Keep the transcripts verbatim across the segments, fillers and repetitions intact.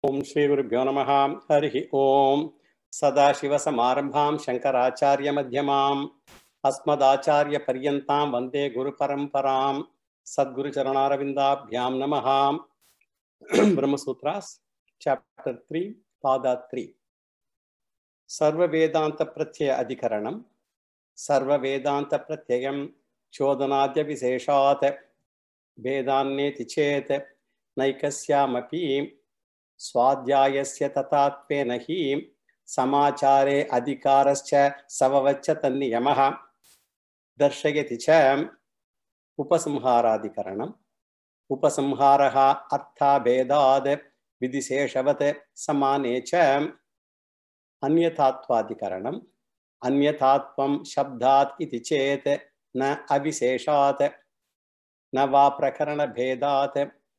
ओम श्री गुरुभ्यो नमः। हरि ओम। सदाशिवसमारंभां शंकराचार्य मध्यमाम् अस्मदाचार्य पर्यन्तां वंदे गुरुपरंपरां। सद्गुरुचरणारविन्दाभ्यां नमः। ब्रह्मसूत्रास चैप्टर थ्री पादा थ्री। सर्व वेदांत प्रत्यय अधिकरणं। सर्व वेदांत प्रत्ययं चोदनाद्य विशेषात् वेदान्नेति चेत् नैकस्यामपि स्वाध्यायस्य तथात्वेन हि समाचारे अधिकारश्च सववच्च तन्नियमः दर्शयति च उपसंहाराधिकरणम्। उपसंहारः अर्थाभेदाद् विधिशेषवत् समाने च अन्यथात्वाधिकरणम्। अन्यथात्वं शब्दात् इति चेत् न अविशेषात् न वा प्रकरणभेदात्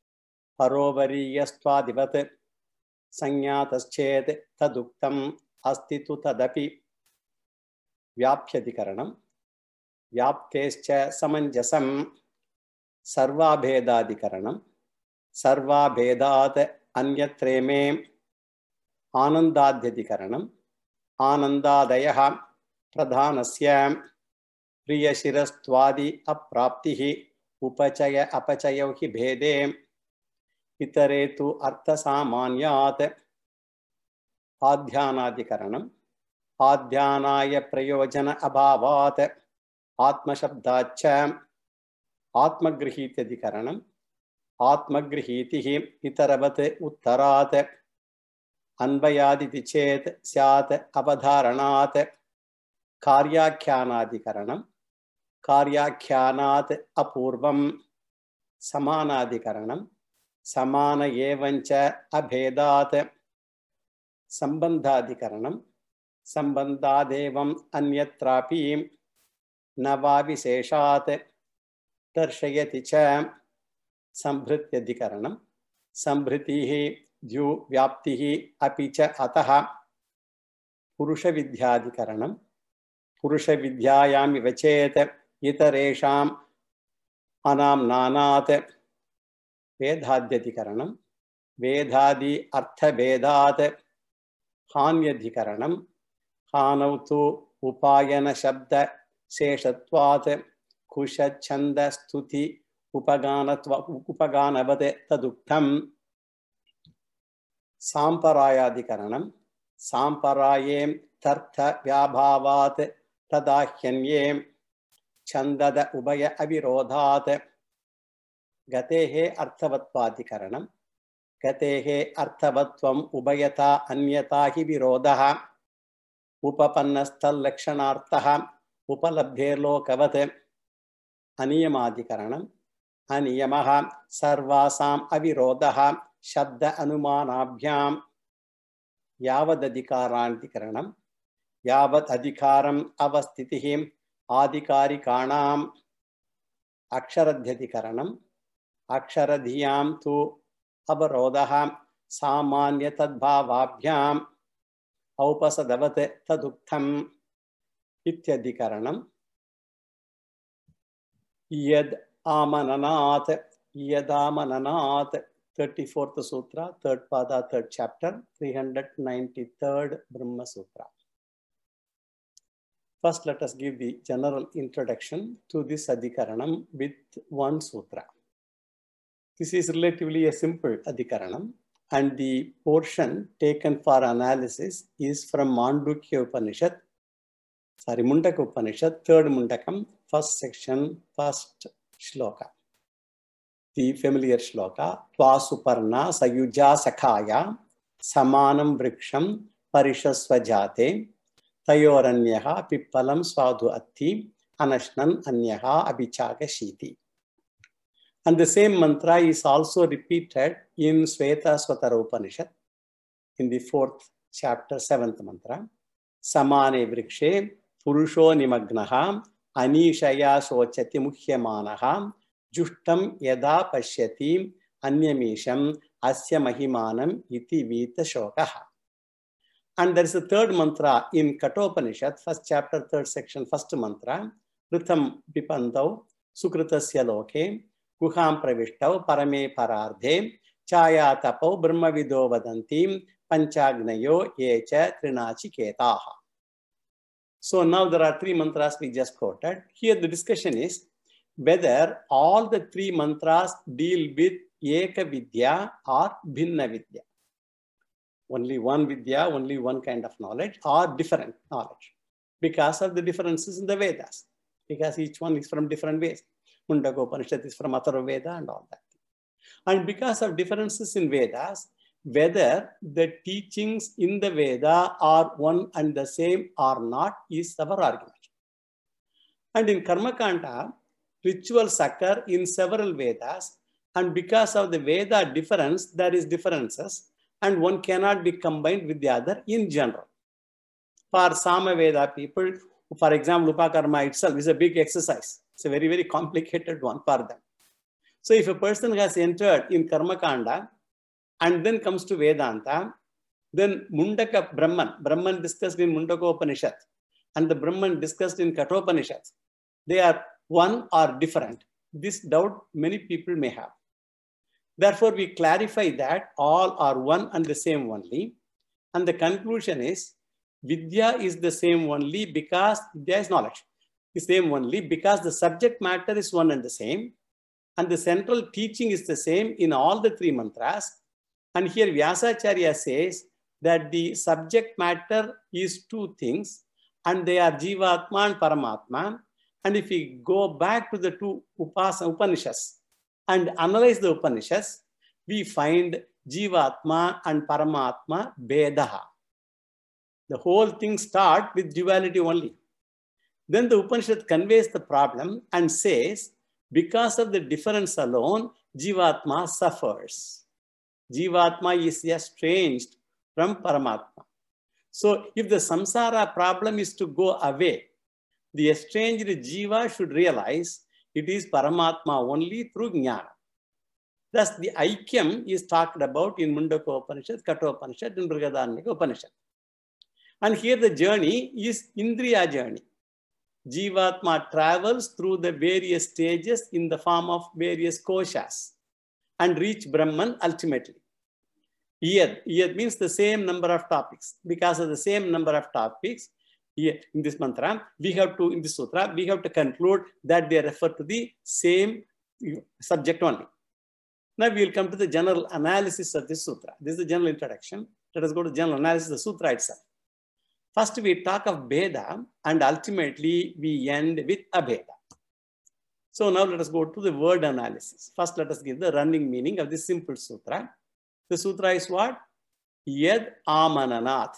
परोवरीयस्त्वादिवत् संज्ञातश्चेत् तदुक्तम् अस्ति तु तदपि। व्याप्यधिकरणम्। व्याप्तेश्च समञ्जसम्। सर्वाभेदाधिकरणम्। सर्वाभेदात् अन्यत्रेमे आनन्दाद्यधिकरणम्। आनन्दादयः प्रधानस्य प्रियशिरस्त्वादि अप्राप्तिः उपचय अपचयौ हि भेदे इतरे तु अर्थसामान्यात्। आध्यानाधिकरणम्। आध्यानाय प्रयोजन अभावात् आत्मशब्दाच्च आत्मगृहीत्यधिकरणम्। आत्मगृहीतिः इतरवत् उत्तरात् अन्वयादिति चेत् स्यात् अवधारणात्। कार्याख्यानाधिकरणम्। कार्याख्यानात् अपूर्वम्। समानाधिकरणम्। समान एवञ्च अभेदात्। संबंधाधिकरणम्। संबंधादेवम् अन्यत्रापि न वा विशेषात् दर्शयति च। संभृत्यधिकरणम्। संभृतिः द्यु व्याप्तिः अपि च अतः। पुरुषविद्याधिकरणम्। पुरुषविद्यायामिव चेत् इतरेषाम् अनाम्नानात्। वेदाद्यधिकरणम्। वेदादि अर्थभेदात् हान्यधिकरणम्। हानौ तु उपायन शब्द शेषत्वात् कुशच्छन्द स्तुति उपगानत्व उपगानवत् तदुक्तम्। साम्परायाधिकरणम्। साम्पराये तर्थ व्याभावात् तदाह्यन्ये छन्दद उभय अविरोधात्। गतेः अर्थवत्वाधिकरणम्। गतेः अर्थवत्वम् उभयता अन्यता हि विरोधः। उपपन्नस्तल्लक्षणार्थः उपलब्धेर्लोकवत्। अनियमाधिकरणम्। अनियमः सर्वासाम् अविरोधः शब्द अनुमानाभ्याम्। यावदधिकाराधिकरणम्। यावत् अधिकारम् अवस्थितिः आधिकारिकाणाम्। अक्षरध्यधिकरणम्। अक्षरधियां तु अवरोधः सामान्य तद्भावाभ्याम्। औपसदवत् तदुक्तम् इत्यधिकरणम्। यद् आमननात् यदामननात् थर्टी फोर्थ सूत्र third pada third chapter three hundred ninety-third Brahma Sutra. First, let us give the general introduction to this adhikaranam with one sutra. This is relatively a simple adhikaranam, and the portion taken for analysis is from Mandukya Upanishad, sorry, Mundaka Upanishad, third Mundakam, first section, first shloka. The familiar shloka, Tvasuparna Sayuja Sakhaya Samanam Vriksham Parishasvajate Tayoranyaha Pippalam Swadu Atti Anashnan Anyaha Abhichaga Shiti. And the same mantra is also repeated in Sweta Swatara Upanishad in the fourth chapter, seventh mantra. Samane Vrikshe Purusho Nimagnaha Anishaya Sochati Muhyamanaha Jushtam Yada Pashyati Anyamisham Asya Mahimanam Iti Vita Shokaha. And there is a third mantra in Kathopanishad, first chapter, third section, first mantra. Pritham Vipandau Sukritasya Loke Guham Pravishtav Parame Parardhe Chaya tapo brahmavido vadantim panchagnayo echa trinachiketaha. So now there are three mantras we just quoted. Here the discussion is whether all the three mantras deal with Eka Vidya or Bhinna Vidya. Only one Vidya, only one kind of knowledge, or different knowledge. Because of the differences in the Vedas. Because each one is from different ways. Mundaka Upanishad is from Atharva Veda and all that. And because of differences in Vedas, whether the teachings in the Veda are one and the same or not is our argument. And in Karmakanda, rituals occur in several Vedas, and because of the Veda difference, there is differences, and one cannot be combined with the other in general. For Samaveda people, for example, Upakarma itself is a big exercise. It's a very, very complicated one for them. So if a person has entered in Karmakanda and then comes to Vedanta, then Mundaka Brahman, Brahman discussed in Mundaka Upanishad and the Brahman discussed in Kathopanishad, they are one or different. This doubt many people may have. Therefore, we clarify that all are one and the same only. And the conclusion is, Vidya is the same only because Vidya is knowledge. The same only because the subject matter is one and the same. And the central teaching is the same in all the three mantras. And here Vyasacharya says that the subject matter is two things, and they are Jivatma and Paramatma. And if we go back to the two Upasa Upanishads and analyze the Upanishads, we find Jivatma and Paramatma Vedaha. The whole thing starts with duality only. Then the Upanishad conveys the problem and says, because of the difference alone, Jivatma suffers. Jivatma is estranged from Paramatma. So if the samsara problem is to go away, the estranged Jiva should realize it is Paramatma only through Jnana. Thus, the Aikyam is talked about in Mundaka Upanishad, Kathopanishad, and Brihadaranyaka Upanishad. And here the journey is Indriya journey. Jivatma travels through the various stages in the form of various koshas and reach Brahman ultimately. Yad, Yad means the same number of topics. Because of the same number of topics, in this mantra, we have to, in this sutra, we have to conclude that they refer to the same subject only. Now we will come to the general analysis of this sutra. This is the general introduction. Let us go to the general analysis of the sutra itself. First, we talk of Bheda, and ultimately we end with Abheda. So now let us go to the word analysis. First, let us give the running meaning of this simple sutra. The sutra is what? Yad Amananath.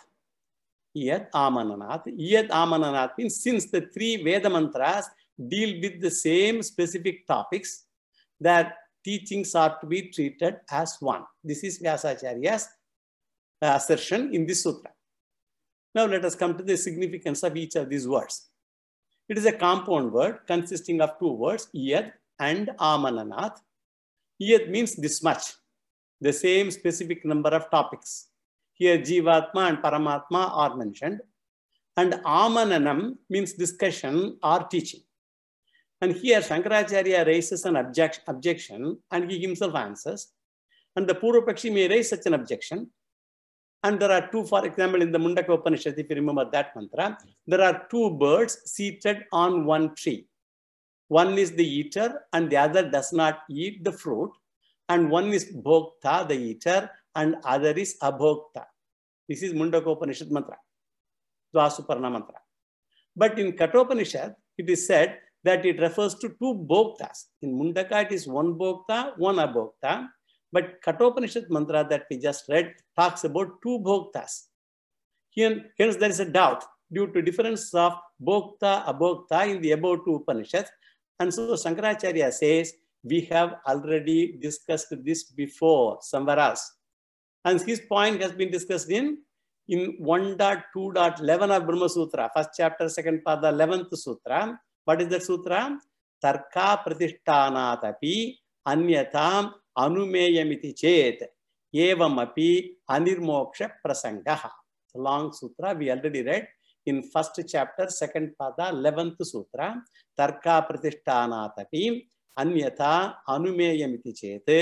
Yad Amananath. Yad Amananath means since the three Veda mantras deal with the same specific topics, that teachings are to be treated as one. This is Vyasacharya's assertion in this sutra. Now let us come to the significance of each of these words. It is a compound word consisting of two words, Yad and Amananath. Yad means this much, the same specific number of topics. Here Jivatma and Paramatma are mentioned. And Amananam means discussion or teaching. And here Shankaracharya raises an object, objection and he himself answers. And the Purvapakshi may raise such an objection. And there are two, for example, in the Mundaka Upanishad, if you remember that mantra, there are two birds seated on one tree. One is the eater and the other does not eat the fruit. And one is Bhokta, the eater, and other is Abhokta. This is Mundaka Upanishad mantra, Dvasuparna mantra. But in Kathopanishad, it is said that it refers to two Bhoktas. In Mundaka, it is one Bhokta, one Abhokta. But Kathopanishad mantra that we just read talks about two Bhoktas. Here, hence there is a doubt due to difference of Bhokta, Abhokta in the above two Upanishads. And so Shankaracharya says, we have already discussed this before somewhere else. And his point has been discussed in, in one point two point eleven of Brahma Sutra, first chapter, second part, the eleventh Sutra. What is that Sutra? Tarka Pratishthanatapi Anyatam Anumeyamiti Chet Evamapi Anirmoksha Prasangaha. It's a long sutra we already read in first chapter, second pada, eleventh sutra. Tarka Pratishthanatapi Anyata Anumeyamiti Chet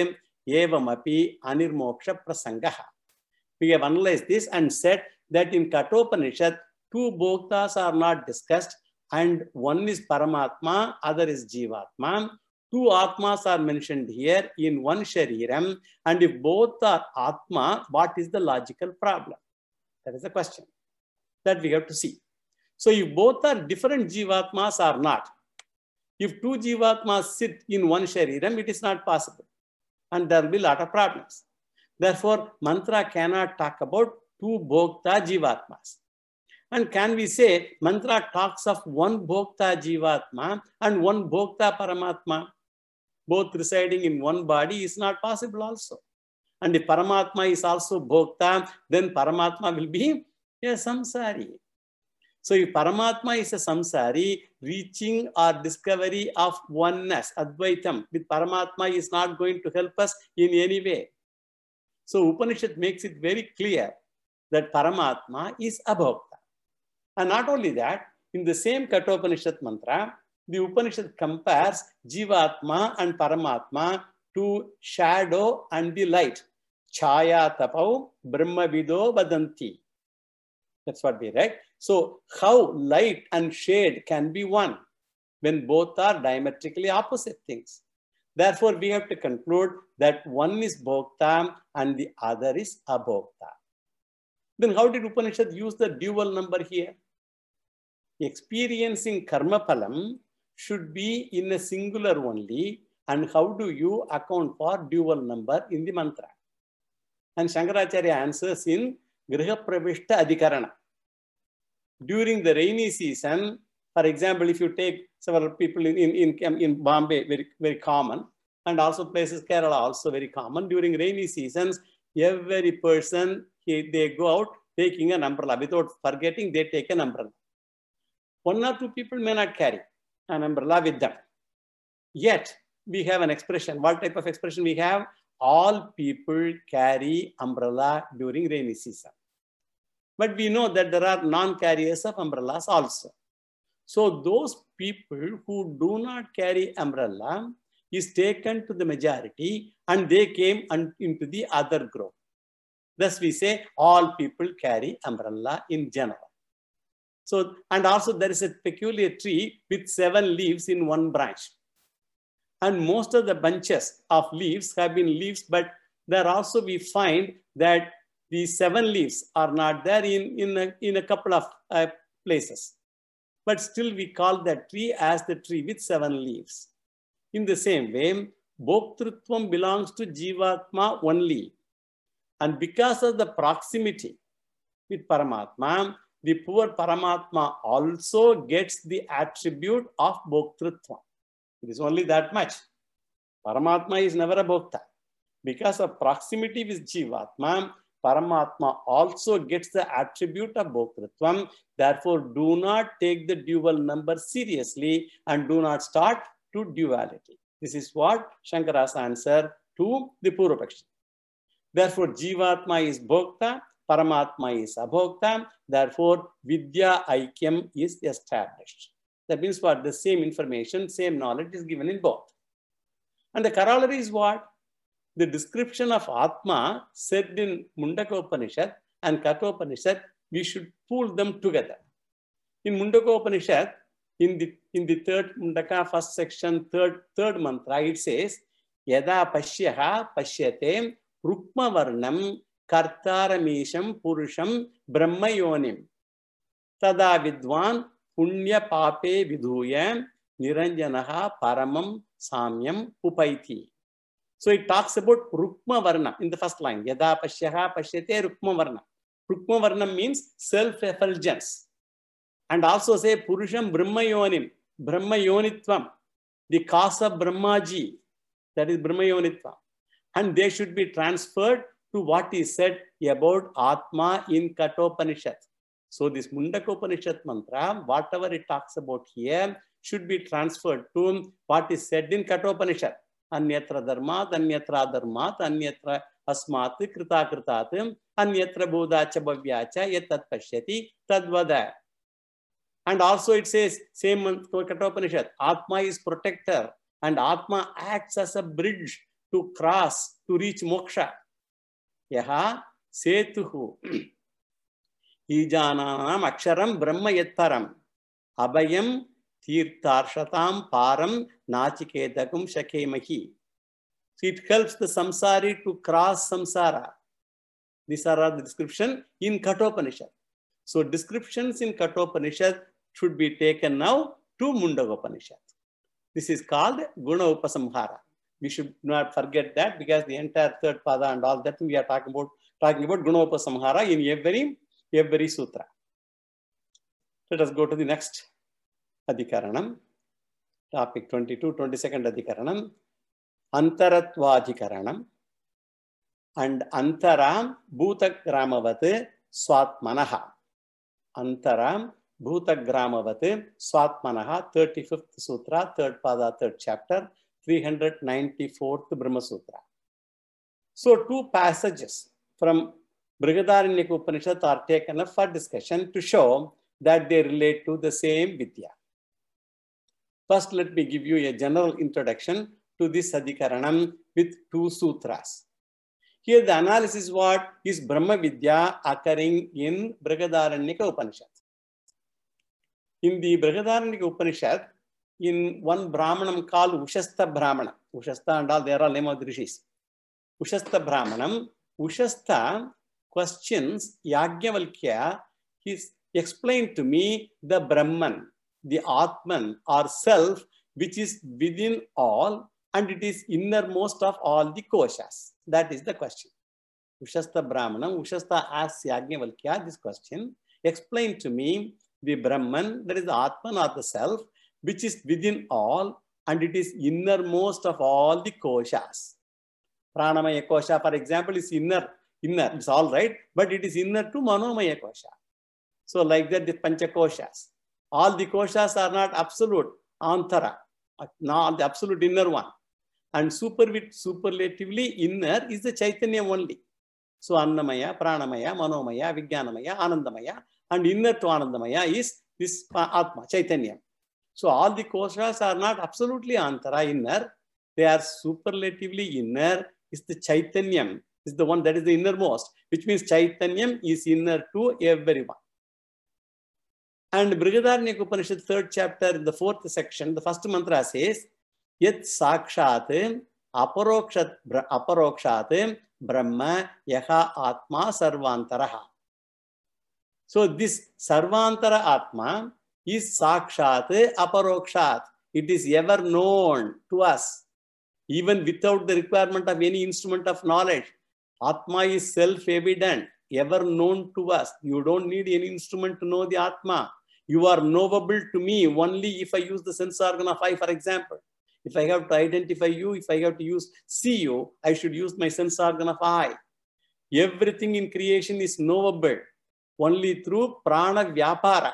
evamapi anirmoksha prasangaha. We have analyzed this and said that in Kathopanishad, two bhoktas are not discussed, and one is Paramatma, other is Jivatma. Two Atmas are mentioned here in one Shariram, and if both are Atma, what is the logical problem? That is the question that we have to see. So if both are different Jivatmas or not, if two Jivatmas sit in one Shariram, it is not possible, and there will be a lot of problems. Therefore, mantra cannot talk about two Bhokta Jivatmas. And can we say mantra talks of one Bhokta Jivatma and one Bhokta Paramatma, both residing in one body, is not possible also. And if Paramatma is also Bhokta, then Paramatma will be a samsari. So if Paramatma is a samsari, reaching or discovery of oneness, Advaitam, with Paramatma is not going to help us in any way. So Upanishad makes it very clear that Paramatma is abhokta. And not only that, in the same Kathopanishad mantra, the Upanishad compares Jivatma and Paramatma to shadow and the light. Chaya tapau brahmavido vadanti. That's what we read. So how light and shade can be one when both are diametrically opposite things? Therefore, we have to conclude that one is Bhokta and the other is Abhokta. Then how did Upanishad use the dual number here? Experiencing karma phalam should be in a singular only, and how do you account for dual number in the mantra? And Shankaracharya answers in Griha Pravishta Adhikarana. During the rainy season, for example, if you take several people in, in, in, in Bombay, very, very common, and also places Kerala also very common, during rainy seasons, every person, he, they go out taking an umbrella. Without forgetting, they take an umbrella. One or two people may not carry an umbrella with them. Yet, we have an expression. What type of expression we have? All people carry umbrella during rainy season. But we know that there are non-carriers of umbrellas also. So those people who do not carry umbrella is taken to the majority, and they came into the other group. Thus we say all people carry umbrella in general. So, and also there is a peculiar tree with seven leaves in one branch. And most of the bunches of leaves have been leaves, but there also we find that the seven leaves are not there in, in, a, in a couple of uh, places. But still we call that tree as the tree with seven leaves. In the same way, Bhoktrutvam belongs to Jivatma only. And because of the proximity with Paramatma, the poor Paramatma also gets the attribute of Bhoktrutvam. It is only that much. Paramatma is never a Bhokta. Because of proximity with Jivatma, Paramatma also gets the attribute of Bhoktrutvam. Therefore, do not take the dual number seriously and do not start to duality. This is what Shankara's answer to the Purva-Pakshi. Therefore, Jivatma is Bhokta, Paramatma is Abhokta. Therefore, Vidya Aikyam is established. That means what? The same information, same knowledge is given in both. And the corollary is what? The description of Atma said in Mundaka Upanishad and Kathopanishad, we should pull them together. In Mundaka Upanishad, in the, in the third Mundaka, first section, third, third mantra, it says, Yada Pashyaha Pashyate Rukma Varnam Kartaramisham Purusham Brahmayonim Tada Vidwan Punya Pape Vidhuyam Niranjanaha Paramam Samyam Upaiti. So it talks about Rukma Varna in the first line. Yada Pashyaha Pashyate Rukma Varna. Rukma Varna means self-effulgence. And also say Purusham Brahmayonim, Brahmayonitvam, the cause of Brahmaji, that is Brahmayonitvam. And they should be transferred to what is said about Atma in Kathopanishad. So this Mundakopanishad mantra, whatever it talks about here, should be transferred to what is said in Kathopanishad. Anyatra dharmat, anyatra dharmat, anyatra asmat krita kritat, anyatra bodhacha bhavyacha yatat pashyati tadvada. And also it says, same Kathopanishad, Atma is protector and Atma acts as a bridge to cross, to reach moksha. Yaha setuhu. Ijananam aksharam brahma yatparam. Abhayam tirtharshatam param nachiketakam shakemahi. So it helps the samsari to cross samsara. These are the description in Kathopanishad. So descriptions in Kathopanishad should be taken now to Mundagopanishad. This is called Guna Upasamhara. We should not forget that, because the entire third pada and all that we are talking about, talking about Guna Upasamhara in every, every sutra. Let us go to the next Adhikaranam. Topic twenty-two, twenty-second Adhikaranam. Antaratvadhikaranam. And Antaram Bhutagramavate Swatmanaha. Antaram Bhutagramavate Swatmanaha, thirty-fifth Sutra, third Pada, third chapter, three hundred ninety-fourth Brahma Sutra. So two passages from Brihadaranyaka Upanishad are taken up for discussion to show that they relate to the same Vidya. First, let me give you a general introduction to this Adhikaranam with two sutras. Here the analysis what is Brahma Vidya occurring in Brihadaranyaka Upanishad. In the Brihadaranyaka Upanishad, in one Brahmanam called Ushastha Brahmana, Ushastha and all, they are all name of the rishis. Ushastha Brahmanam, Ushastha questions Yajnavalkya, he explained to me the Brahman, the Atman or self, which is within all and it is innermost of all the koshas. That is the question. Ushastha Brahmanam, Ushastha asks Yajnavalkya this question, explain to me the Brahman, that is the Atman or the self, which is within all and it is innermost of all the koshas. Pranamaya kosha, for example, is inner, inner, it's all right, but it is inner to Manomaya kosha. So like that, the Pancha koshas. All the koshas are not absolute, antara, not the absolute inner one. And super, superlatively inner is the Chaitanya only. So Annamaya, Pranamaya, Manomaya, Vijnanamaya, Anandamaya, and inner to Anandamaya is this Atma, Chaitanya. So all the koshas are not absolutely antara, inner. They are superlatively inner. Is the Chaitanyam, is the one that is the innermost, which means Chaitanyam is inner to everyone. And Brihadaranyaka Upanishad, third chapter, in the fourth section, the first mantra says, Yat Sakshat Aparokshat Aparokshat Brahma Yaha Atma Sarvantaraha. So this Sarvantara Atma is Sakshat Aparokshat. It is ever known to us, even without the requirement of any instrument of knowledge. Atma is self-evident, ever known to us. You don't need any instrument to know the Atma. You are knowable to me only if I use the sense organ of eye, for example. If I have to identify you, if I have to use see you, I should use my sense organ of eye. Everything in creation is knowable only through prana vyapara.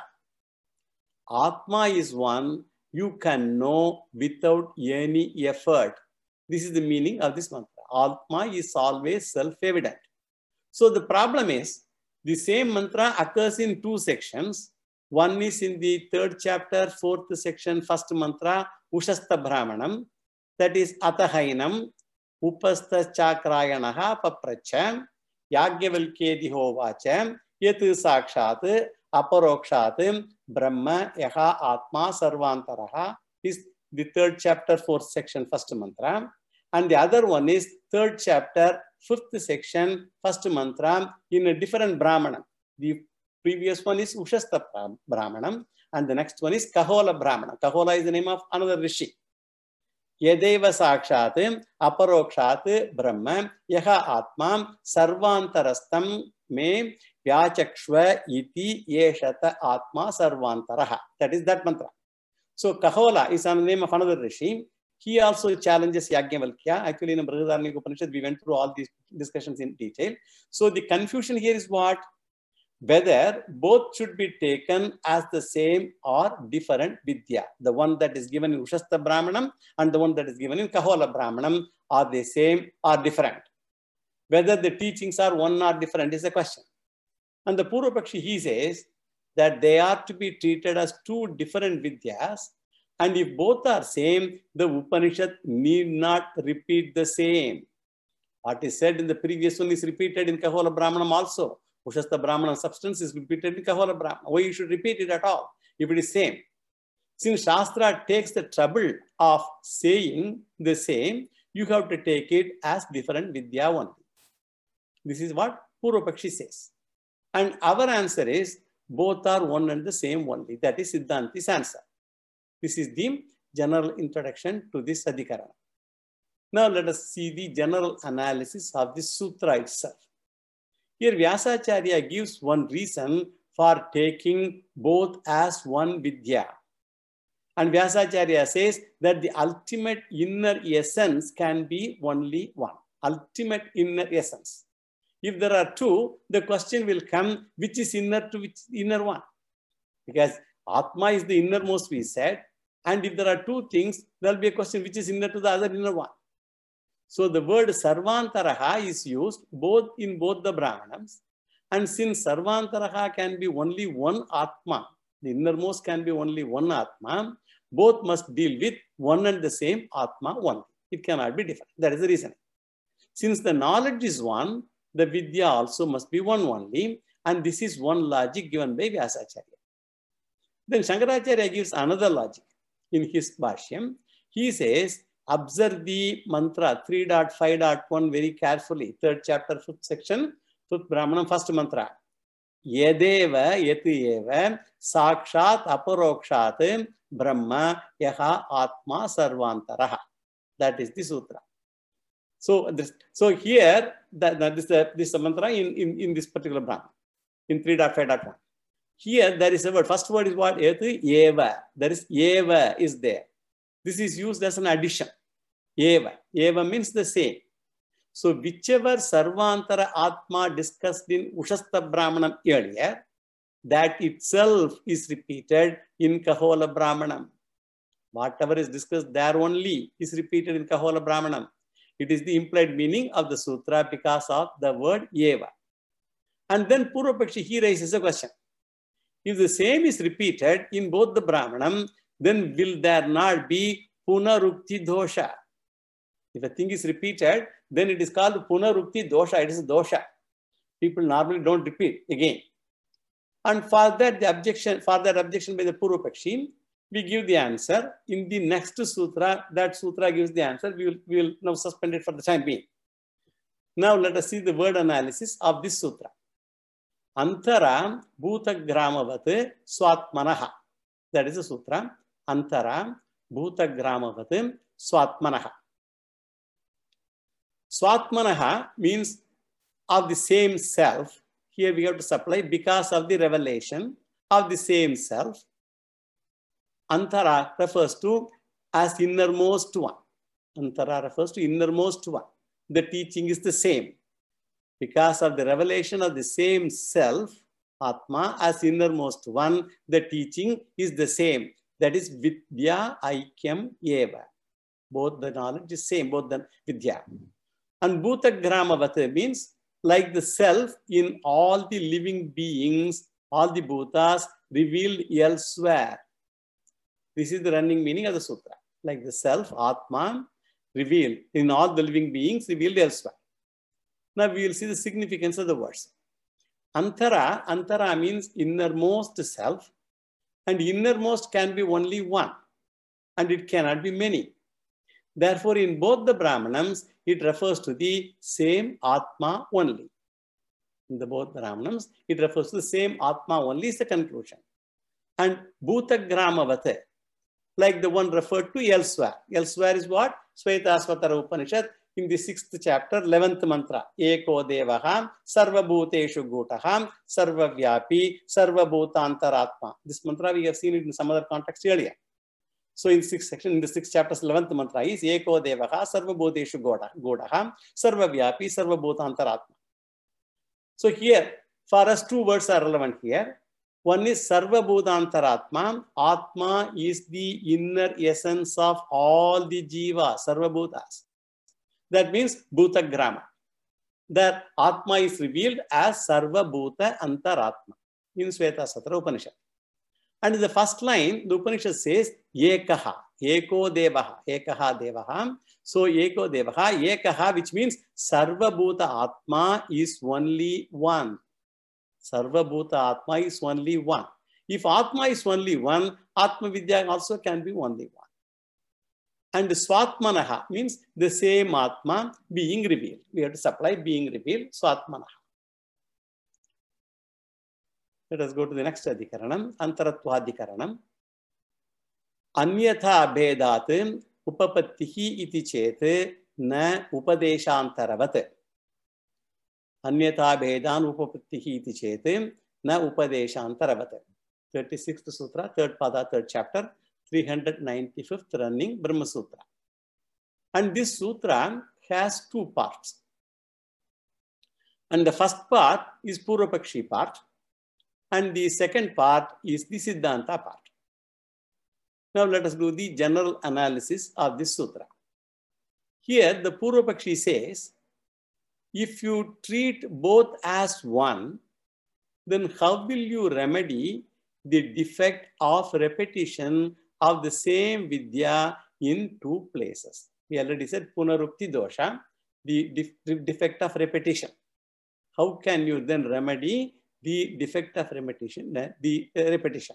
Atma is one you can know without any effort. This is the meaning of this mantra. Atma is always self-evident. So the problem is, the same mantra occurs in two sections. One is in the third chapter, fourth section, first mantra, Ushastha Brahmanam. That is Atahainam, Upastha Chakrayanaha Papracha, Yajnavalkya Hovacha, Yat Sakshat, Aparokshat, Brahma, Yaha Atma Sarvantaraha is the third chapter, fourth section, first mantra. And the other one is third chapter, fifth section, first mantra in a different Brahmanam. The previous one is Ushastha Brahmanam and the next one is Kahola Brahmanam. Kahola is the name of another rishi. Yadeva Sakshat Aparokshat Brahma Yaha Atma Sarvantarastam Me Vyachakshva Iti Yeshata Atma Sarvantaraha. That is that mantra. So Kahola is the name of another rishi. He also challenges Yajnavalkya. Actually, in the Brihadaranyaka Upanishad, we went through all these discussions in detail. So the confusion here is what? Whether both should be taken as the same or different Vidya. The one that is given in Ushastha Brahmanam and the one that is given in Kahola Brahmanam, are they same or different? Whether the teachings are one or different is a question. And the Purva Pakshi, he says that they are to be treated as two different Vidyas And if both are same, the Upanishad need not repeat the same. What is said in the previous one is repeated in Kahola Brahmanam also. Ushasta Brahmanam substance is repeated in Kahola Brahmanam. Why you should repeat it at all if it is same? Since Shastra takes the trouble of saying the same, you have to take it as different Vidya only. This is what Purva Pakshi says. And our answer is both are one and the same only. That is Siddhanti's answer. This is the general introduction to this Adhikarana. Now let us see the general analysis of the sutra itself. Here Vyasacharya gives one reason for taking both as one Vidya. And Vyasacharya says that the ultimate inner essence can be only one. Ultimate inner essence. If there are two, the question will come, which is inner to which inner one? Because Atma is the innermost, we said. And if there are two things, there will be a question, which is inner to the other inner one? So the word Sarvantaraha is used both in both the Brahmanams. And since Sarvantaraha can be only one Atma, the innermost can be only one Atma, both must deal with one and the same Atma only. It cannot be different. That is the reason. Since the knowledge is one, the Vidya also must be one only. And this is one logic given by Vyasacharya. Then Shankaracharya gives another logic in his Bhashyam. He says, observe the mantra three point five point one very carefully. Third chapter, fifth section, fifth Brahmanam, first mantra. Yedeva yetiyeva sakshat aparokshat brahma yaha atma sarvantaraha. That is the sutra. So, this, so here, that, that is the, this is the mantra in, in, in this particular Brahman, in three point five point one. Here, there is a word. First word is what? Eva. There is Eva is there. This is used as an addition. Eva. Eva means the same. So, whichever Sarvantara Atma discussed in Ushasta Brahmanam earlier, that itself is repeated in Kahola Brahmanam. Whatever is discussed there only is repeated in Kahola Brahmanam. It is the implied meaning of the sutra because of the word Eva. And then Purva Pakshi, he raises a question. If the same is repeated in both the Brahmanam, then will there not be Punarukti Dosha? If a thing is repeated, then it is called Punarukti Dosha. It is a dosha. People normally don't repeat again. And for that, the objection, for that objection by the Purva Pakshi, we give the answer. In the next sutra, that sutra gives the answer. We will, we will now suspend it for the time being. Now let us see the word analysis of this sutra. Antara bhuta gramavat swatmanaha. That is the sutra. Antara bhuta gramavat swatmanaha. Swatmanaha means of the same self. Here we have to supply because of the revelation of the same self. Antara refers to as innermost one. Antara refers to innermost one. The teaching is the same. Because of the revelation of the same self, Atma, as innermost one, the teaching is the same. That is Vidya Aikyam Eva. Both the knowledge is same, both the Vidya. And Bhuta Gramavata means like the self in all the living beings, all the Bhutas revealed elsewhere. This is the running meaning of the sutra. Like the self, Atma, revealed in all the living beings, revealed elsewhere. Now we will see the significance of the words. Antara, Antara means innermost self, and innermost can be only one, and it cannot be many. Therefore, in both the Brahmanams, it refers to the same Atma only. In the both Brahmanams, it refers to the same Atma only is the conclusion. And Bhuta Gramavate, like the one referred to elsewhere. Elsewhere is what? Svetasvatara Upanishad. In the sixth chapter, eleventh mantra, Eko Devaha, Sarva Bhuteshu Gutaham, Sarva Vyapi, Sarva Bhutantaratma. This mantra we have seen it in some other context earlier. So in sixth section, in the sixth chapter's eleventh mantra is Eko Devaha, Sarva Bhuteshu Gutaham, Sarva Vyapi, Sarva Bhutantaratma. So here, for us, two words are relevant here. One is Sarva Bhutantaratma. Atma is the inner essence of all the Jiva, Sarva Bhutas. That means Bhuta Grama. That Atma is revealed as Sarva Bhuta Antaratma in Svetasvatara Upanishad. And in the first line, the Upanishad says, Ekaha, Eko Devaha, Ekaha Devaha. So, Eko Devaha, Ekaha, which means Sarva Bhuta Atma is only one. Sarva Bhuta Atma is only one. If Atma is only one, Atma Vidya also can be only one. And Swatmanaha means the same Atma being revealed. We have to supply being revealed, Swatmanaha. Let us go to the next Adhikaranam, Antaratva Adhikaranam. Anyatha Abhedat Upapattihi iti chet na Upadeshantaravate. Anyatha Abhedan Upapattihi iti chet na Upadeshantaravate. thirty-sixth Sutra, third Pada, third chapter, three hundred ninety-fifth running Brahma Sutra. And this Sutra has two parts. And the first part is Purvapakshi part. And the second part is the Siddhanta part. Now let us do the general analysis of this sutra. Here the Purvapakshi says, if you treat both as one, then how will you remedy the defect of repetition of the same Vidya in two places? We already said Punarukti dosha, the def defect of repetition. How can you then remedy the defect of repetition, the uh, repetition?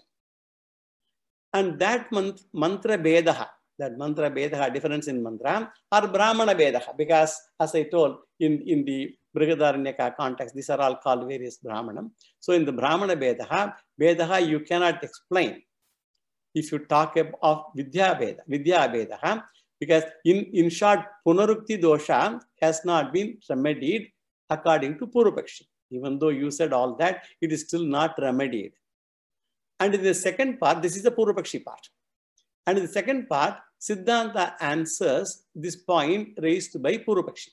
And that mantra bedaha, that mantra bedaha, difference in mantra, or Brahmana bedaha, because as I told in, in the Brihadaranyaka context, these are all called various Brahmanam. So in the Brahmana bedaha, bedaha you cannot explain if you talk of Vidya Beda, Vidya Bedaha, because in, in short, Punarukti dosha has not been remedied according to Purvapakshi. Even though you said all that, it is still not remedied. And in the second part, this is the Purvapakshi part. And in the second part, Siddhanta answers this point raised by Purvapakshi.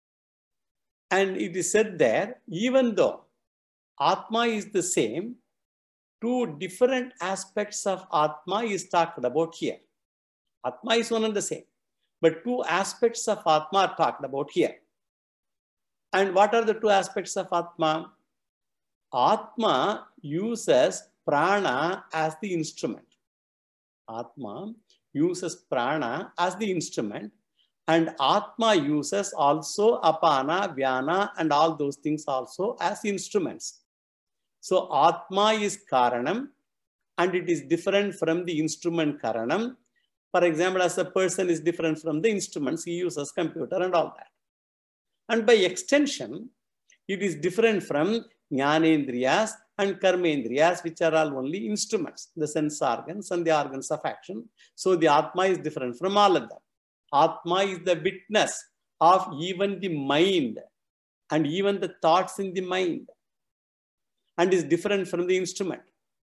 And it is said there, even though Atma is the same, two different aspects of Atma is talked about here. Atma is one and the same, but two aspects of Atma are talked about here. And what are the two aspects of Atma? Atma uses prana as the instrument. Atma uses prana as the instrument, and Atma uses also apana, vyana, and all those things also as instruments. So Atma is karanam, and it is different from the instrument karanam. For example, as a person is different from the instruments, he uses computer and all that. And by extension, it is different from jnanendriyas and karmendriyas, which are all only instruments, the sense organs and the organs of action. So the Atma is different from all of them. Atma is the witness of even the mind and even the thoughts in the mind, and is different from the instrument.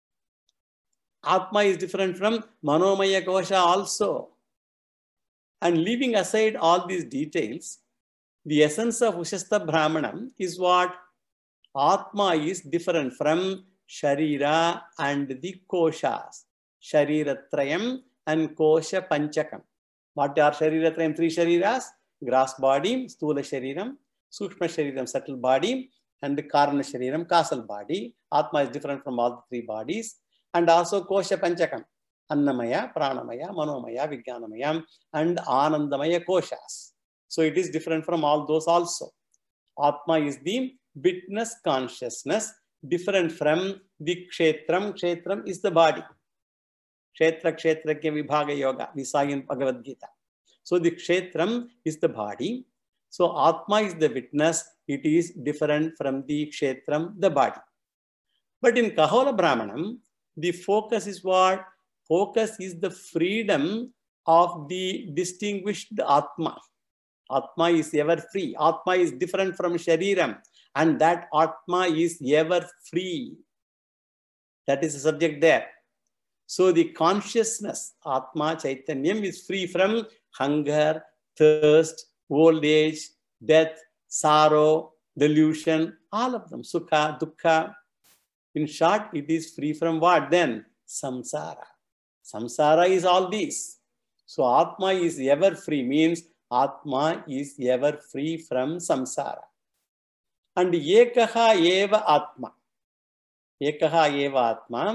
Atma is different from Manomaya Kosha also. And leaving aside all these details, the essence of Ushastha Brahmanam is what? Atma is different from Sharira and the Koshas. Shariratrayam and Kosha Panchakam. What are Shariratrayam? Three Shariras: Gross body, Stula Shariram, Sukshma Shariram, subtle body, and the Karana Shariram, causal body. Atma is different from all the three bodies. And also Kosha Panchakam, Annamaya, Pranamaya, Manomaya, Vijnanamaya, and Anandamaya Koshas. So it is different from all those also. Atma is the witness consciousness, different from the Kshetram. Kshetram is the body. Kshetra Kshetrakya Vibhaga Yoga, we saw in Bhagavad Gita. So the Kshetram is the body. So Atma is the witness. It is different from the Kshetram, the body. But in Kahola Brahmanam, the focus is what? Focus is the freedom of the distinguished Atma. Atma is ever free. Atma is different from Shariram, and that Atma is ever free. That is the subject there. So the consciousness, Atma Chaitanyam, is free from hunger, thirst, old age, death, sorrow, delusion, all of them, Sukha, Dukkha. In short, it is free from what then? Samsara. Samsara is all these. So Atma is ever free, means Atma is ever free from samsara. And Ekaha Eva Atma. Ekaha Eva Atma.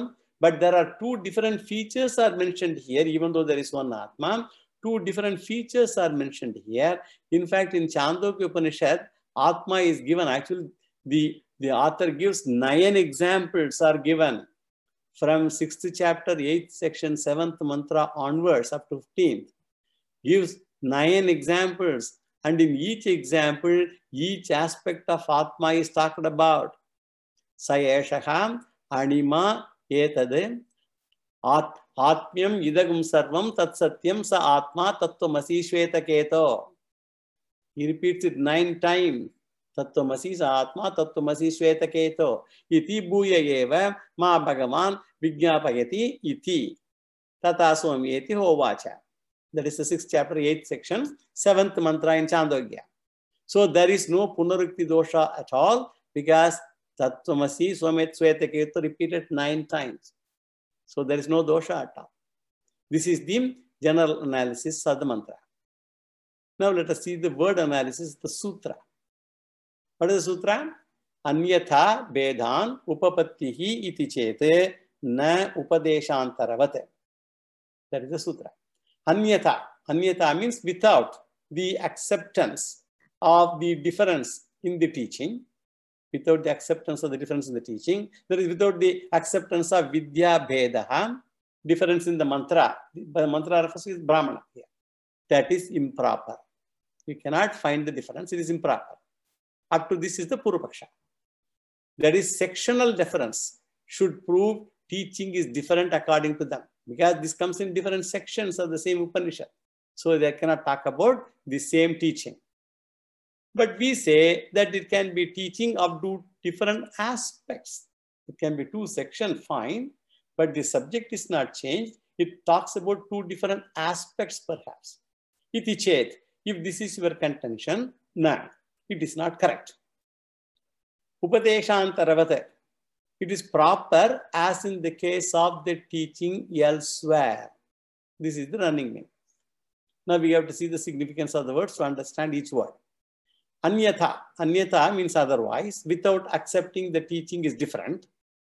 But there are two different features are mentioned here, even though there is one Atma. Two different features are mentioned here. In fact, in Chandogya Upanishad, Atma is given. Actually, the, the author gives nine examples are given from sixth chapter, eighth section, seventh mantra onwards up to fifteenth. Gives nine examples. And in each example, each aspect of Atma is talked about. Sayeshaham, Anima, Etade, At, Atmyam, Idagum Sarvam, Tat Satyam, Sa Atma, Tattvamasi Shweta Keto. He repeats it nine times. Tattvamasi Sa Atma, Tattvamasi Shweta Keto. Iti Bhuya Eva, Ma Bhagavan, Vijñapayati, Iti. Tata Swamyeti Hovacha. That is the sixth chapter, eighth section, seventh mantra in Chandogya. So there is no Punarukti dosha at all because Tattvamasi Swamet Sweta Keto repeated nine times. So there is no dosha at all. This is the general analysis of the mantra. Now let us see the word analysis, the sutra. What is the sutra? Anyatha Vedhan Upapattihi iti chete na upadeshantaravate. That is the sutra. Anyatha. Anyatha means without the acceptance of the difference in the teaching. Without the acceptance of the difference in the teaching. That is without the acceptance of Vidya Bhedaha, difference in the mantra. The mantra refers to Brahmana here. That is improper. You cannot find the difference. It is improper. Up to this is the Purvapaksha. That is sectional difference should prove teaching is different according to them. Because this comes in different sections of the same Upanishad. So they cannot talk about the same teaching. But we say that it can be teaching up to different aspects. It can be two sections, fine. But the subject is not changed. It talks about two different aspects perhaps. Iti chet. If this is your contention, no, it is not correct. Upadeshantaravate. It is proper as in the case of the teaching elsewhere. This is the running name. Now we have to see the significance of the words to understand each word. Anyatha. Anyatha means otherwise, without accepting the teaching is different.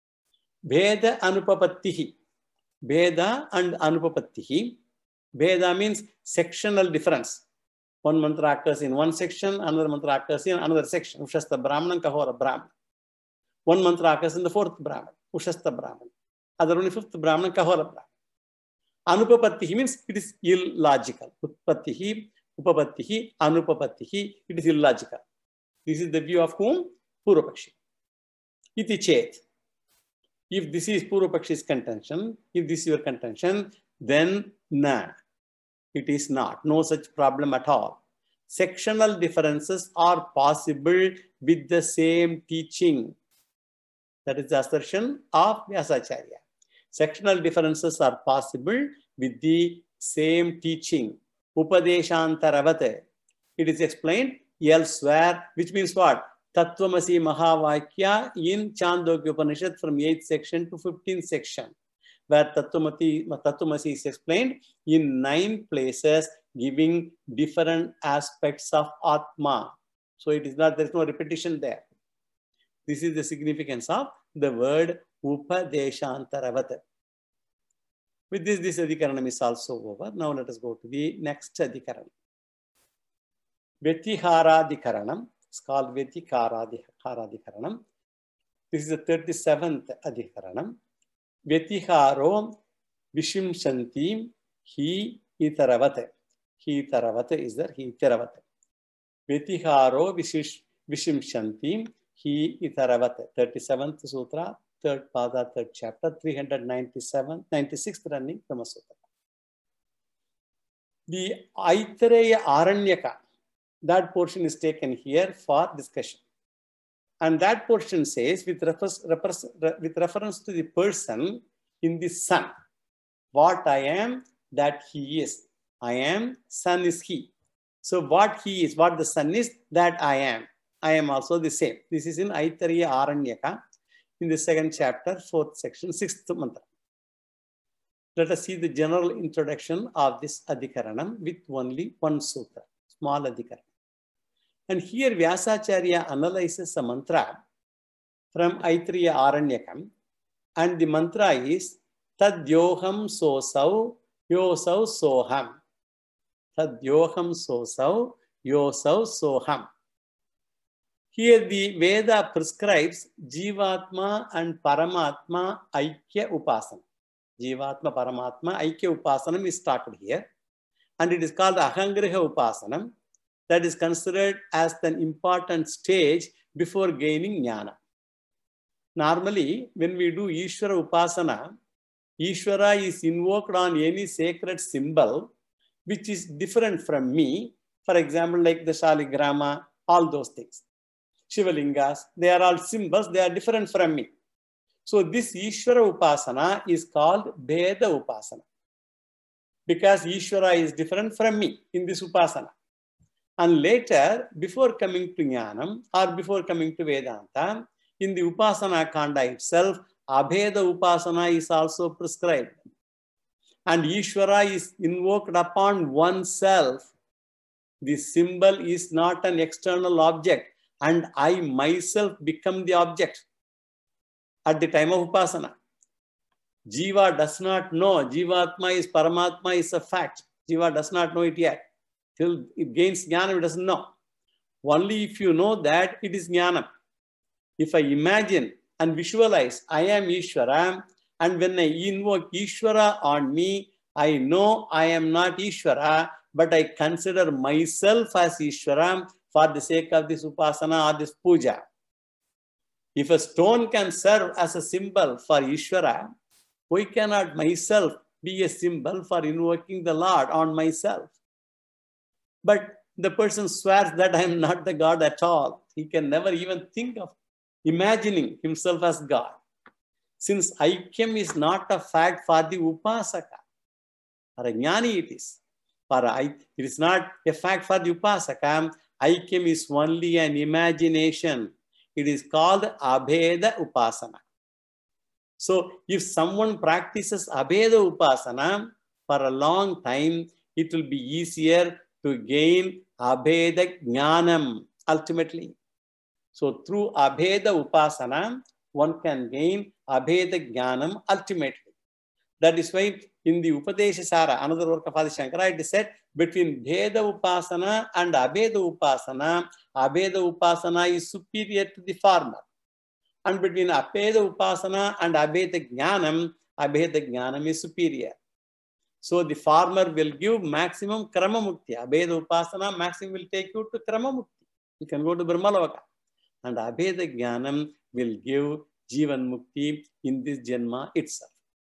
Bheda anupapattihi. Bheda and anupapattihi. Bheda means sectional difference. One mantra occurs in one section, another mantra occurs in another section. Ushasta Brahman, Kahora Brahman. One mantra occurs in the fourth Brahman, Ushasta Brahman. Other one in fifth Brahman, Kahora Brahman. Anupapattihi means it is illogical. Utpattihi, Upapattihi, Anupapattihi, it is illogical. This is the view of whom? Purvapakshi. Iti chet. If this is Purvapakshi's contention, if this is your contention, then na. It is not. No such problem at all. Sectional differences are possible with the same teaching. That is the assertion of Vyasacharya. Sectional differences are possible with the same teaching. Upadeshantaravate. It is explained elsewhere, which means what? Tattvamasi Mahavakya in Chandogya Upanishad from eighth section to fifteenth section, where Tattvamasi is explained in nine places, giving different aspects of Atma. So it is not, there is no repetition there. This is the significance of the word Upadeshantaravate. With this, this adhikaranam is also over. Now let us go to the next adhikaranam. Vyatiharadhikaranam. It's called Vyatiharadhikaranam. This is the thirty-seventh adhikaranam. Vyatiharo Vishimshanti Hi Itaravate. Hi Itaravate is there. Hi Itaravate. Vyatiharo Vishimshanti Hi Itaravate. thirty-seventh Sutra, third Pada, third chapter, three hundred ninety-seven, ninety-sixth running Brahma Sutra. The Aitareya Aranyaka, that portion is taken here for discussion. And that portion says, with reference, with reference to the person in the sun, what I am, that he is. I am, sun is he. So what he is, what the sun is, that I am. I am also the same. This is in Aitareya Aranyaka, in the second chapter, fourth section, sixth mantra. Let us see the general introduction of this adhikaranam with only one sutra, small adhikaranam. And here Vyasacharya analyzes a mantra from Aitareya Aranyakam And the mantra is Tadyoham sosau yosau soham. Tadyoham sosau yosau soham. Here the Veda prescribes Jivatma and Paramatma Aikya Upasana. Jivatma Paramatma Aikya Upasanam is started here. And it is called Ahangriha Upasanam. That is considered as an important stage before gaining Jnana. Normally, when we do Ishvara Upasana, Ishvara is invoked on any sacred symbol which is different from me. For example, like the Shaligrama, all those things. Shivalingas, they are all symbols, they are different from me. So this Ishvara Upasana is called Bheda Upasana. Because Ishvara is different from me in this Upasana. And later, before coming to Jnanam or before coming to Vedanta, in the Upasana Kanda itself, Abheda Upasana is also prescribed. And Ishvara is invoked upon oneself. The symbol is not an external object, and I myself become the object at the time of Upasana. Jiva does not know. Jivatma is Paramatma is a fact. Jiva does not know it yet. Till it gains Jnana, it doesn't know. Only if you know that, it is Jnana. If I imagine and visualize, I am Ishvara, and when I invoke Ishvara on me, I know I am not Ishvara, but I consider myself as Ishvara for the sake of this Upasana or this Puja. If a stone can serve as a symbol for Ishvara, why cannot myself be a symbol for invoking the Lord on myself? But the person swears that I am not the God at all. He can never even think of imagining himself as God. Since Aikyam is not a fact for the Upasaka, for a Jnani it is. For a, it is not a fact for the Upasaka. Aikyam is only an imagination. It is called Abheda Upasana. So if someone practices Abheda Upasana for a long time, it will be easier to gain Abheda Jnanam ultimately. So through Abheda Upasana, one can gain Abheda Jnanam ultimately. That is why in the Upadeshasara, another work of Adi Shankara, it is said between Bheda Upasana and Abheda Upasana, Abheda Upasana is superior to the former. And between Abheda Upasana and Abheda Jnanam, Abheda Jnanam is superior. So the former will give maximum Krama Mukti. Abheda Upasana maximum will take you to Krama Mukti. You can go to Brahmalavaka. And Abheda Jnanam will give Jivan Mukti in this Janma itself.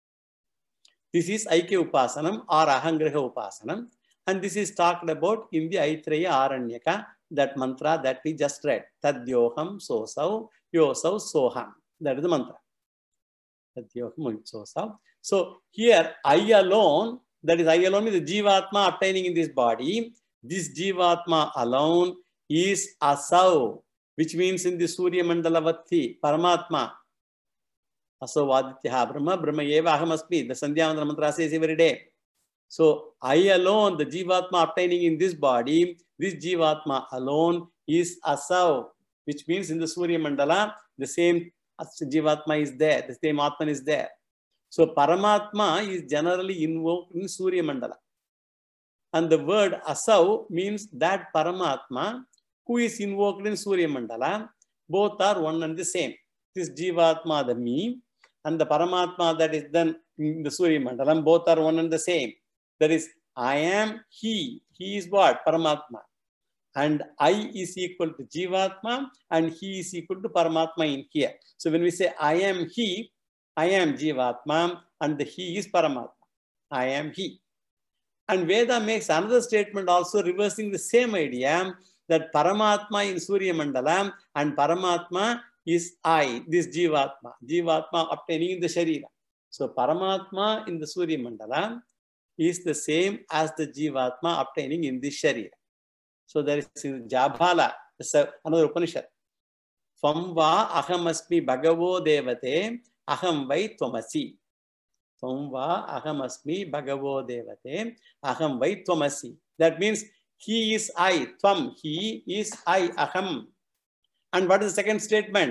This is Aikya Upasanam or Ahangriha Upasanam. And this is talked about in the Aitreya Aranyaka, that mantra that we just read. Tadyoham sosau yosau soham. That is the mantra. Tadyoham sosau. So here, I alone, that is I alone is the Jivatma obtaining in this body. This Jivatma alone is Asau, which means in the Surya Mandalavati, Paramatma. Asau Aditya Brahma, Brahma Eva Ahamasmi. The Sandhyavandana mantra says every day. So I alone, the Jivatma obtaining in this body, this Jivatma alone is Asau, which means in the Surya Mandala, the same Jivatma is there, the same Atman is there. So Paramatma is generally invoked in Surya Mandala. And the word Asau means that Paramatma who is invoked in Surya Mandala, both are one and the same. This Jivatma, the me, and the Paramatma that is done in the Surya Mandalam, both are one and the same. That is, I am he. He is what? Paramatma. And I is equal to Jivatma and he is equal to Paramatma in here. So when we say I am he, I am Jivatma and the he is Paramatma. I am he. And Veda makes another statement also reversing the same idea, that Paramatma in Surya Mandalam and Paramatma is I, this Jivatma. Jivatma obtaining in the Sharira. So Paramatma in the Surya Mandala is the same as the Jivatma obtaining in the Sharira. So there is Jabhala, another Upanishad. Tvam va ahamasmi bhagavo devate aham vai tvamasi. Tvam va ahamasmi bhagavo devate aham vai tvamasi. That means he is I, tvam, he is I, aham. And what is the second statement?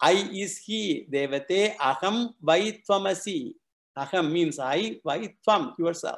I is he. Devate aham vai tvamasi. Aham means I, vai tvam, yourself.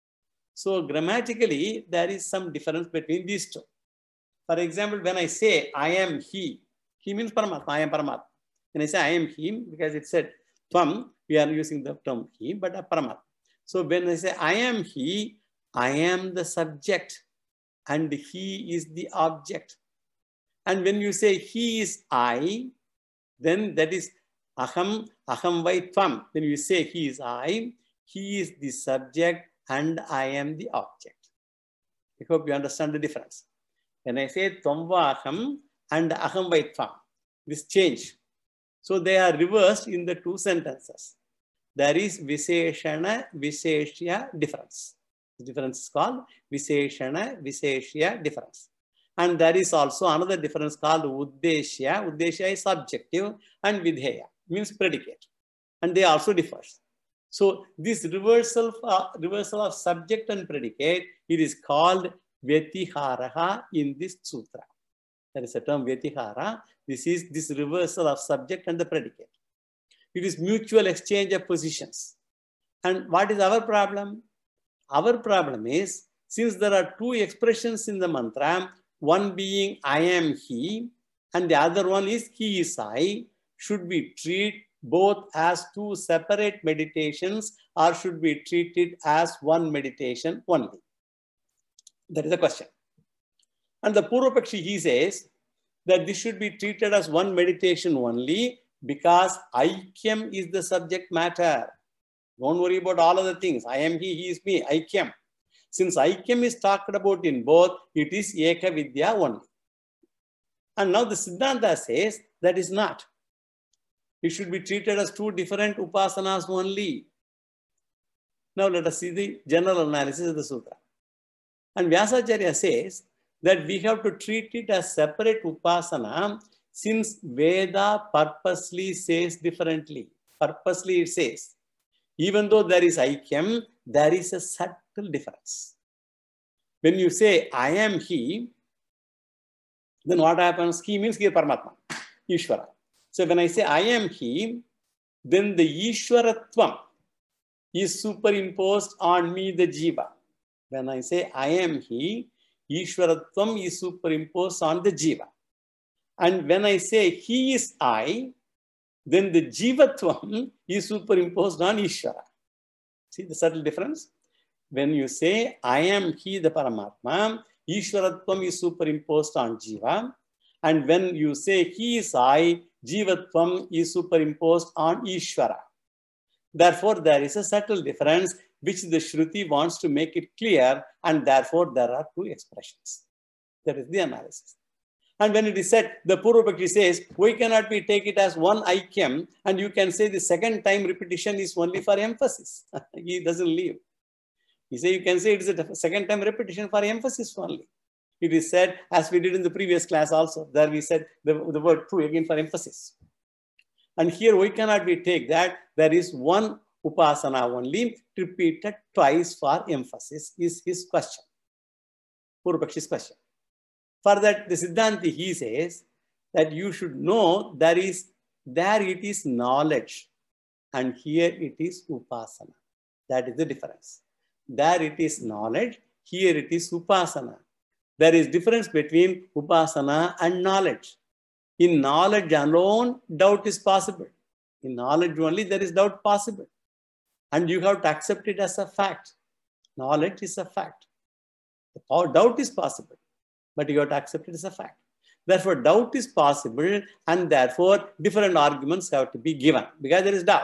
So grammatically, there is some difference between these two. For example, when I say I am he, he means Paramatma, I am Paramatma. When I say I am he, because it said tvam, we are using the term he, but a Paramatma. So when I say I am he, I am the subject and he is the object. And when you say he is I, then that is aham, aham vai tvam. When you say he is I, he is the subject and I am the object. I hope you understand the difference. When I say tvam va aham and aham vai tvam, this change. So they are reversed in the two sentences. There is Visheshana Visheshya difference. The difference is called Visheshana Visheshya difference. And there is also another difference called Uddeshya. Uddeshya is subjective and Vidheya means predicate. And they also differ. So this reversal, uh, reversal of subject and predicate, it is called Vyatiharaha in this sutra. There is a term Vyatihara. This is this reversal of subject and the predicate. It is mutual exchange of positions. And what is our problem? Our problem is, since there are two expressions in the mantra, one being I am he, and the other one is he is I, should we treat both as two separate meditations or should we treat it as one meditation only? That is the question. And the Purvapakshi, he says that this should be treated as one meditation only because Aikyam is the subject matter. Don't worry about all other things. I am he, he is me, Aikyam. Since Aikyam is talked about in both, it is Eka Vidya only. And now the Siddhanta says that is not. It should be treated as two different upasanas only. Now let us see the general analysis of the sutra. And Vyasacharya says that we have to treat it as separate upasana since Veda purposely says differently. Purposely it says, even though there is Aikyam, there is a subtle difference. When you say, I am he, then what happens? He means here Paramatma, Ishvara. So when I say, I am he, then the Ishwaratvam is superimposed on me, the Jiva. When I say, I am he, Ishwaratvam is superimposed on the Jiva. And when I say, he is I, then the Jivatvam is superimposed on Ishvara. See the subtle difference? When you say, I am he, the Paramatma, Ishwaratvam is superimposed on Jiva. And when you say, he is I, Jivatvam is superimposed on Ishvara. Therefore, there is a subtle difference which the Shruti wants to make it clear, and therefore there are two expressions. That is the analysis. And when it is said, the Purvapakshi says, why cannot we take it as one Aikyam, and you can say the second time repetition is only for emphasis. He doesn't leave. He says, you can say it is a second time repetition for emphasis only. It is said, as we did in the previous class also, there we said the, the word two again for emphasis. And here, why cannot we take that there is one upasana only repeated twice for emphasis is his question. Purvapakshi's question. For that, the Siddhanti, he says that you should know there is, there it is knowledge and here it is upasana. That is the difference. There it is knowledge, here it is upasana. There is difference between upasana and knowledge. In knowledge alone, doubt is possible. In knowledge only, there is doubt possible. And you have to accept it as a fact. Knowledge is a fact. Doubt is possible, but you have to accept it as a fact. Therefore, doubt is possible, and therefore, different arguments have to be given because there is doubt.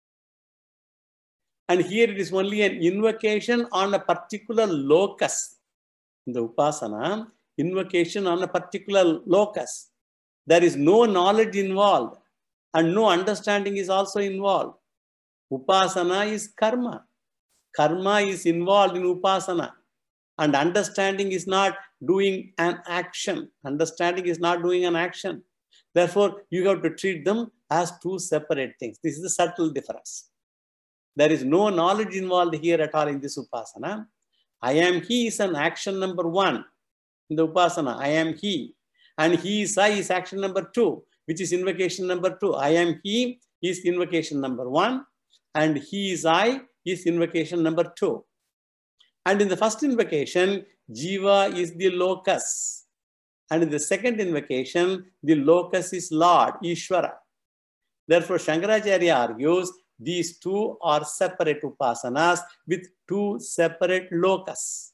And here it is only an invocation on a particular locus. In the upasana, invocation on a particular locus. There is no knowledge involved, and no understanding is also involved. Upasana is karma. Karma is involved in upasana. And understanding is not doing an action. Understanding is not doing an action. Therefore, you have to treat them as two separate things. This is the subtle difference. There is no knowledge involved here at all in this upasana. I am he is an action number one in the upasana. I am he. And he is I is action number two. which is invocation number two. I am he is invocation number one, and he is I is invocation number two. And in the first invocation, Jiva is the locus. And in the second invocation, the locus is Lord, Ishvara. Therefore, Shankaracharya argues these two are separate upasanas with two separate locus.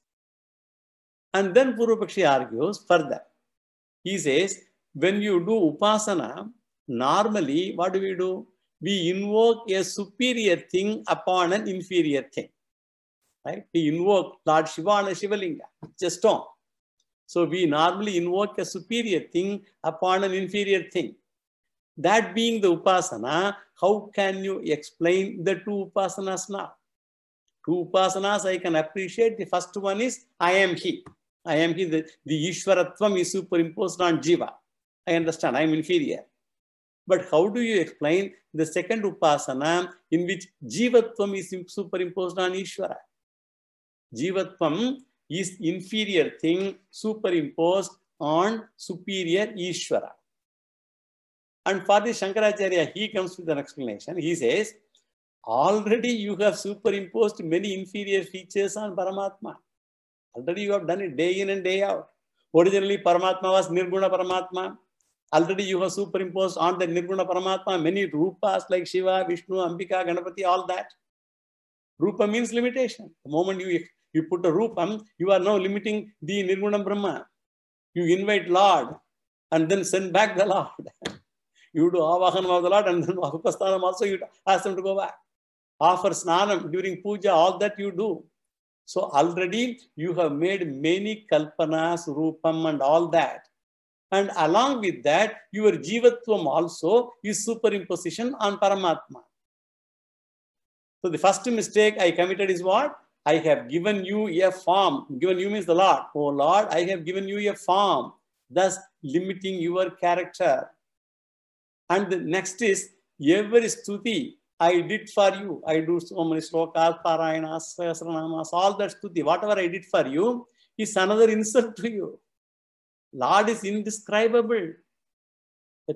And then Purvapakshi argues further. He says, when you do upasana, normally, what do we do? We invoke a superior thing upon an inferior thing. Right? We invoke Lord Shiva and Shivalinga, just stone. So we normally invoke a superior thing upon an inferior thing. That being the upasana, how can you explain the two upasanas now? Two upasanas I can appreciate. The first one is I am he. I am he. The, the Ishvaratvam is superimposed on Jiva. I understand. I am inferior. But how do you explain the second upasana in which Jivatvam is superimposed on Ishvara? Jivatvam is inferior thing superimposed on superior Ishvara. And for the Shankaracharya, he comes with an explanation. He says, already you have superimposed many inferior features on Paramatma. Already you have done it day in and day out. Originally, Paramatma was Nirguna Paramatma. Already you have superimposed on the Nirguna Paramatma many rupas like Shiva, Vishnu, Ambika, Ganapati, all that. Rupa means limitation. The moment you, you put a rupam, you are now limiting the Nirguna Brahma. You invite Lord and then send back the Lord. You do Avahanam of the Lord and then Upasthanam also you ask them to go back. Offer Snanam during Puja, all that you do. So already you have made many Kalpanas, Rupam and all that. And along with that, your Jivatvam also is superimposition on Paramatma. So the first mistake I committed is what? I have given you a form. Given you means the Lord. Oh Lord, I have given you a form, thus limiting your character. And the next is, every stuti I did for you. I do so many slokas, parayanas, sahasranamas, all that stuti. Whatever I did for you is another insult to you. Lord is indescribable. Yet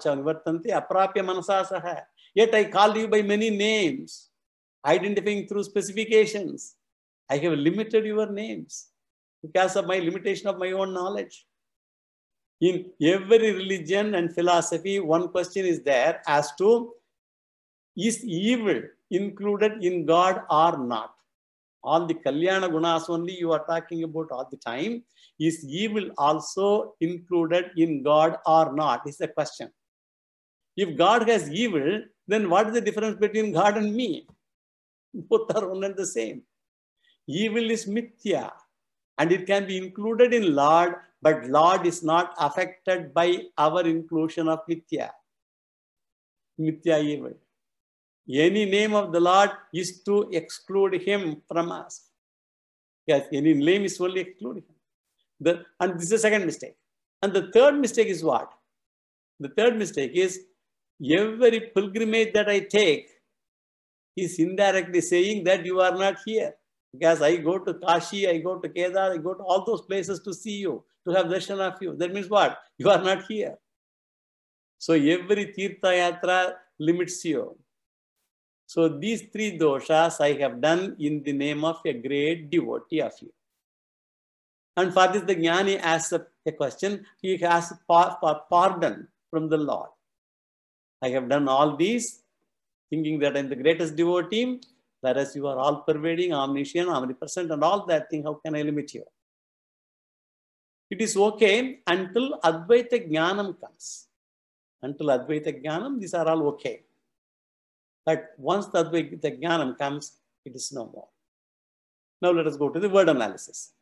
I called you by many names, identifying through specifications. I have limited your names because of my limitation of my own knowledge. In every religion and philosophy, one question is there as to, is evil included in God or not? All the Kalyana Gunas only you are talking about all the time. Is evil also included in God or not? Is the question. If God has evil, then what is the difference between God and me? Both are one and the same. Evil is mithya and it can be included in Lord, but Lord is not affected by our inclusion of mithya. Mithya evil. Any name of the Lord is to exclude him from us. Yes, any name is only excluding him. The, and this is the second mistake. And the third mistake is what? The third mistake is every pilgrimage that I take is indirectly saying that you are not here. Because I go to Kashi, I go to Kedar, I go to all those places to see you, to have darshan of you. That means what? You are not here. So every Tirtha Yatra limits you. So these three doshas I have done in the name of a great devotee of you. And for this the Jnani asks a question. He asks for pardon from the Lord. I have done all these thinking that I am the greatest devotee, whereas you are all pervading, omniscient, omnipresent and all that thing. How can I limit you? It is okay until Advaita Jnanam comes. Until Advaita Jnanam, these are all okay. But once the Advaita Jnanam comes, it is no more. Now let us go to the word analysis.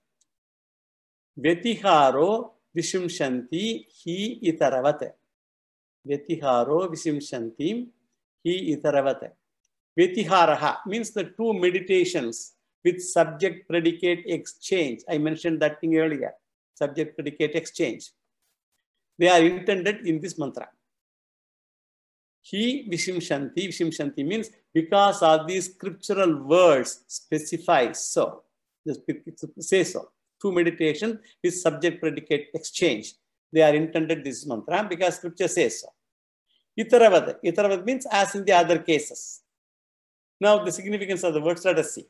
Vyatiharo vishimshanti hi itaravate. Vyatiharo vishimshanti hi itaravate. Vyatiharaha means the two meditations with subject-predicate exchange. I mentioned that thing earlier. Subject-predicate exchange. They are intended in this mantra. He vishimshanti. Vishimshanti means because of these scriptural words specify so. Just say so. Two meditation with subject predicate exchange. They are intended this mantra because scripture says so. Itaravad. Itaravad means as in the other cases. Now the significance of the words, let us see.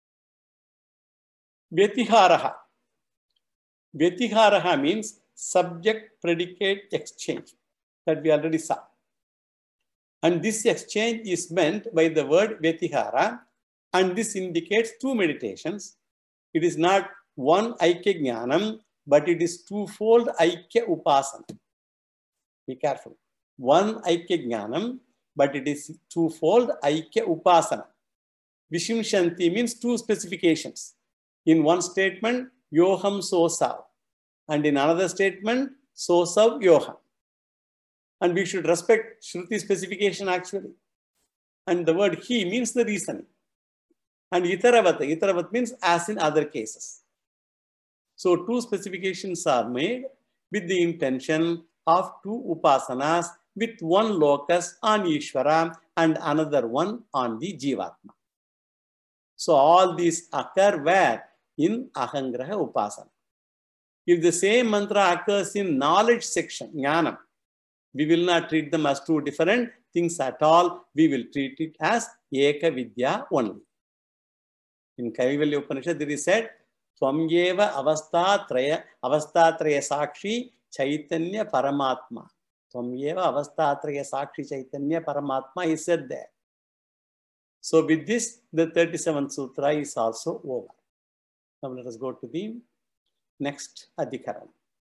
Vyatiharaha. Vyatiharaha means subject predicate exchange that we already saw. And this exchange is meant by the word Vyatihara, and this indicates two meditations. It is not one Aikya Jnanam, but it is twofold Aikya Upasana. Be careful. One Aikya Jnanam, but it is twofold Aikya Upasana. Vishimshanti means two specifications. In one statement, Yoham Sosav, and in another statement, Sosav Yoham. And we should respect Shruti specification actually. And the word he means the reasoning. And Itaravata, Itaravat means as in other cases. So two specifications are made with the intention of two upasanas with one locus on Ishvara and another one on the Jivatma. So all these occur where? In Ahangraha Upasana. If the same mantra occurs in knowledge section, Jnanam, we will not treat them as two different things at all. We will treat it as Eka Vidya only. In Kaivalya Upanishad, it is said, Twamyeva avastatraya avastatraya sakshi chaitanya paramatma. Twamyeva avastatraya sakshi chaitanya paramatma is said there. So with this, the thirty-seventh sutra is also over. Now let us go to the next adhikaranam.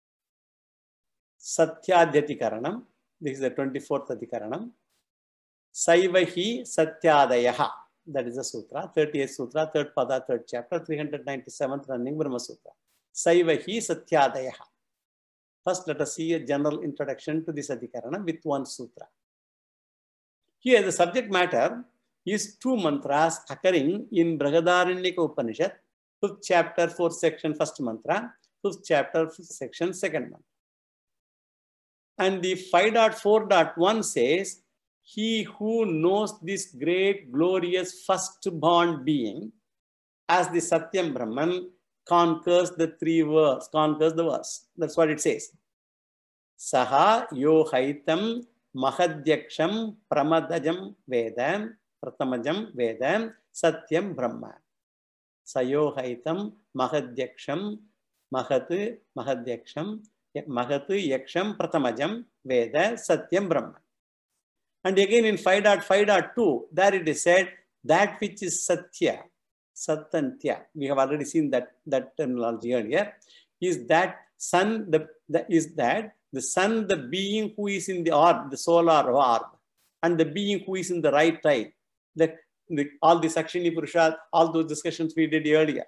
Satyadhyatikaranam. This is the twenty-fourth adhikaranam. Saivahi Satyadayaha. That is the sutra. thirty-eighth sutra, third pada, third chapter, three hundred ninety-seventh running Brahma Sutra. Saivahi Satyadayaha. First, let us see a general introduction to this adhikaranam with one sutra. Here, the subject matter is two mantras occurring in Brihadaranyaka Upanishad, fifth chapter, fourth section, first mantra, fifth chapter, fifth section, second mantra. And the five point four point one says, he who knows this great, glorious, firstborn being as the Satyam Brahman conquers the three words, conquers the verse. That's what it says. Saha yohaitam mahadhyaksham pramadajam vedam pratamajam vedam Satyam Brahma. Sayohaitam mahadhyaksham mahatu mahadhyaksham mahatu yaksham pratamajam veda Satyam Brahma. And again in five point five point two, there it is said, that which is Satya, Satantya, we have already seen that, that terminology earlier, is that sun, the, the, is that the sun, the being who is in the orb, the solar orb, and the being who is in the right eye, the, the, all the Sakshini Purusha, all those discussions we did earlier.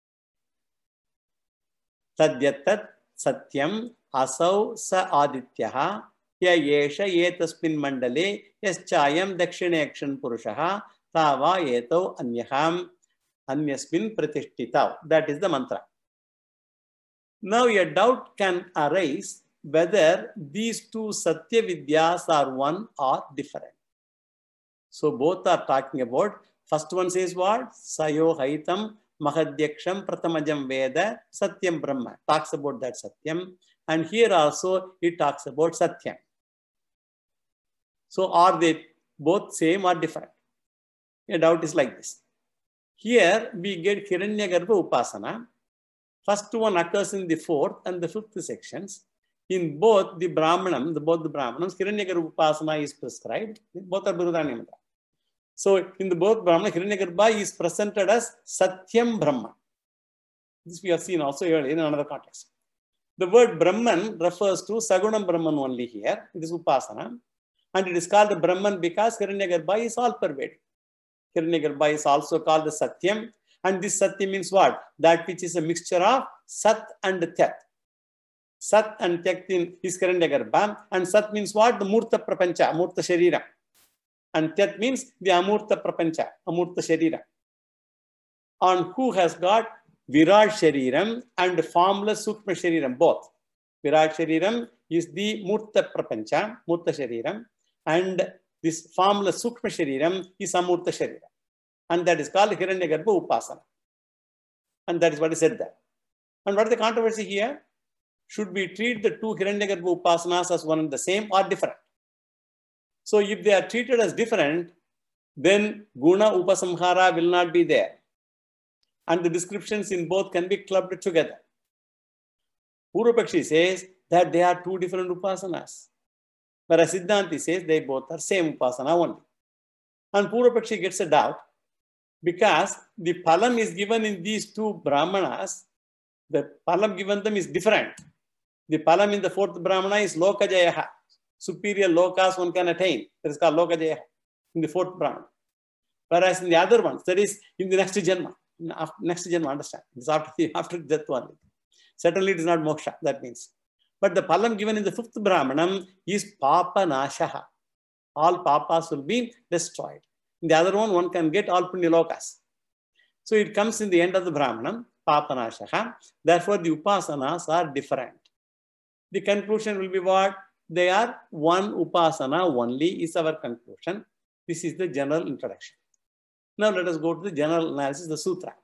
Tadyatat Satyam Asau Sa Adityaha Yesha Yetasmin Mandale Yaschayam Dakshineakshan Purushaha Tava Yeto Anyaham Anyasmin Pratishtitav. That is the mantra. Now a doubt can arise whether these two Satya Vidyas are one or different. So both are talking about, first one says what? Sayo Haitam Mahadhyaksham Pratamajam Veda Satyam Brahma. Talks about that Satyam. And here also it talks about Satyam. So are they both same or different? A doubt is like this. Here we get Hiranyagarbha Upasana. First one occurs in the fourth and the fifth sections. In both the Brahmanam, the, both the Brahmanams, Hiranyagarbha Upasana is prescribed. Both are Brihadaranyaka mantra. So in the both Brahmana, Hiranyagarbha is presented as Satyam Brahma. This we have seen also earlier in another context. The word Brahman refers to Sagunam Brahman only here. It is Upasana. And it is called the Brahman because Hiranyagarbha is all pervading. Hiranyagarbha is also called the Satyam. And this Satyam means what? That which is a mixture of Sat and Tyat. Sat and Tyat is Hiranyagarbha. And Sat means what? The Murta Prapancha, Murta Sharira. And Tyat means the Amurta Prapancha, Amurta Sharira. On who has got Virat Shariram and formless Sukma Shariram, both. Virat Shariram is the Murta Prapancha, Murta Shariram. And this formless Sukma Shariram is Amurta Shariram. And that is called Hiranyagarbha Upasana. And that is what is said there. And what is the controversy here? Should we treat the two Hiranyagarbha Upasanas as one and the same or different? So if they are treated as different, then guna upasamhara will not be there. And the descriptions in both can be clubbed together. Purvapakshi says that they are two different upasanas. Whereas Siddhanti says they both are same upasana only. And Purvapakshi gets a doubt because the phalam is given in these two brahmanas. The phalam given them is different. The phalam in the fourth brahmana is lokajayaha. Superior lokas one can attain. That is called lokajayaha in the fourth brahmana. Whereas in the other ones, that is in the next janma. Next janma, understand. It's after, the, after death only. Certainly it is not moksha, that means. But the phalam given in the fifth brahmanam is papa nashaha. All papas will be destroyed. In the other one, one can get all punyalokas. So it comes in the end of the brahmanam, papa nashaha. Therefore, the upasanas are different. The conclusion will be what? They are one upasana only is our conclusion. This is the general introduction. Now let us go to the general analysis, the sutra.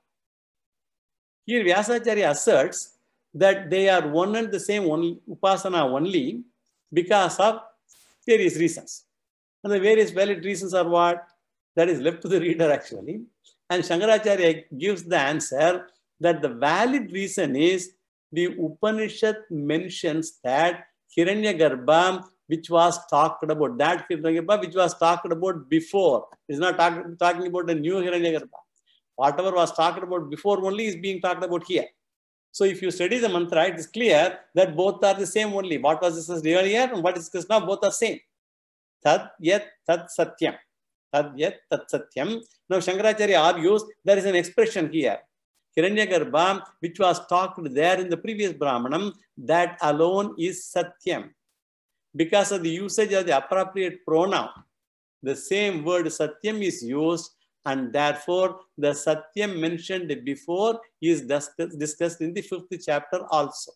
Here Vyasacharya asserts that they are one and the same only, upasana only because of various reasons. And the various valid reasons are what? That is left to the reader actually. And Shankaracharya gives the answer that the valid reason is the Upanishad mentions that Hiranyagarbha, which was talked about, that Hiranyagarbha which was talked about before. It is not talk, talking about the new Hiranyagarbha. Whatever was talked about before only is being talked about here. So if you study the mantra, it is clear that both are the same only. What was discussed earlier and what is discussed now, both are same. Tad yat tad satyam. Tad yat tad satyam. Now Shankaracharya argues there is an expression here. Hiranyagarbha, which was talked there in the previous Brahmanam, that alone is satyam. Because of the usage of the appropriate pronoun, the same word satyam is used, and therefore the satyam mentioned before is discussed in the fifth chapter also.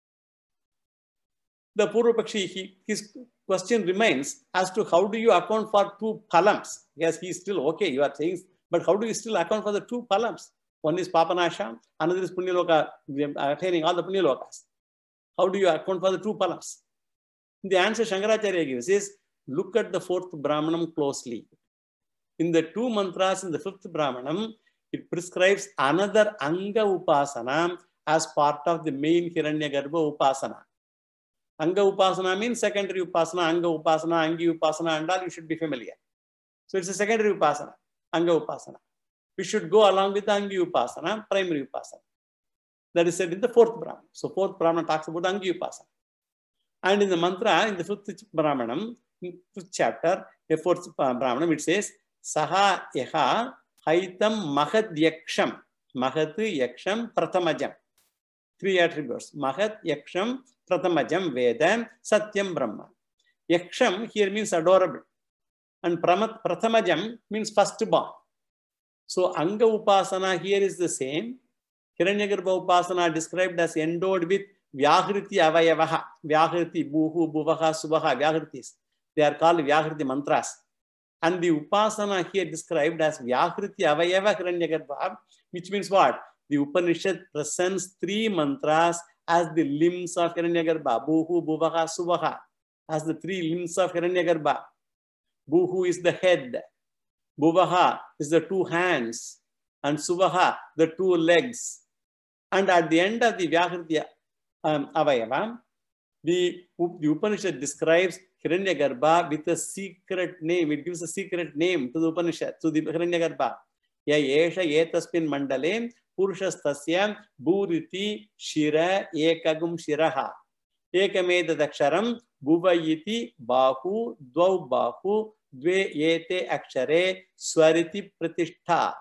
The Purvapakshi, his question remains as to how do you account for two phalams? Yes, he is still okay, you are saying, but how do you still account for the two phalams? One is Papanasha, another is Punyaloka, attaining all the Punyalokas. How do you account for the two phalams? The answer Shankaracharya gives is, look at the fourth Brahmanam closely. In the two mantras in the fifth Brahmanam, it prescribes another Anga Upasana as part of the main Hiranyagarbha Upasana. Anga Upasana means secondary Upasana, Anga Upasana, Angi Upasana and all, you should be familiar. So it's a secondary Upasana, Anga Upasana. We should go along with the Angi Upasana, primary Upasana. That is said in the fourth Brahman. So fourth Brahman talks about Angi Upasana. And in the mantra, in the fifth Brahmanam, fifth chapter, the fourth Brahmanam, it says, Saha Yaha Haitam Mahat Yaksham. Mahat Yaksham Prathamajam. Three attributes. Mahat Yaksham Prathamajam Vedam Satyam Brahma. Yaksham here means adorable. And Prathamajam means firstborn. So Anga Upasana here is the same. Hiranyagarbha Upasana described as endowed with Vyahriti Avayavaha. Vyahriti, Buhu, Buvaha, Subaha, Vyahritis. They are called Vyahriti mantras. And the Upasana here described as Vyahriti Avayava Hiranyagarbha, which means what? The Upanishad presents three mantras as the limbs of Hiranyagarbha. Buhu, Buvaha, Subaha. As the three limbs of Hiranyagarbha. Buhu is the head. Buvaha is the two hands. And Subaha, the two legs. And at the end of the Vyahriti um, Avayava, the, the Upanishad describes Hiranyagarbha with a secret name. It gives a secret name to the Upanishad, to the Hiranyagarbha. Ya Yesha Yetaspin Mandale Purushastasya Buriti Shira Ekagum Shiraha. Ekameda Daksharam Buvayiti Bahu Dvau Bahu Dve Yete Akshare Swariti Pratishtha.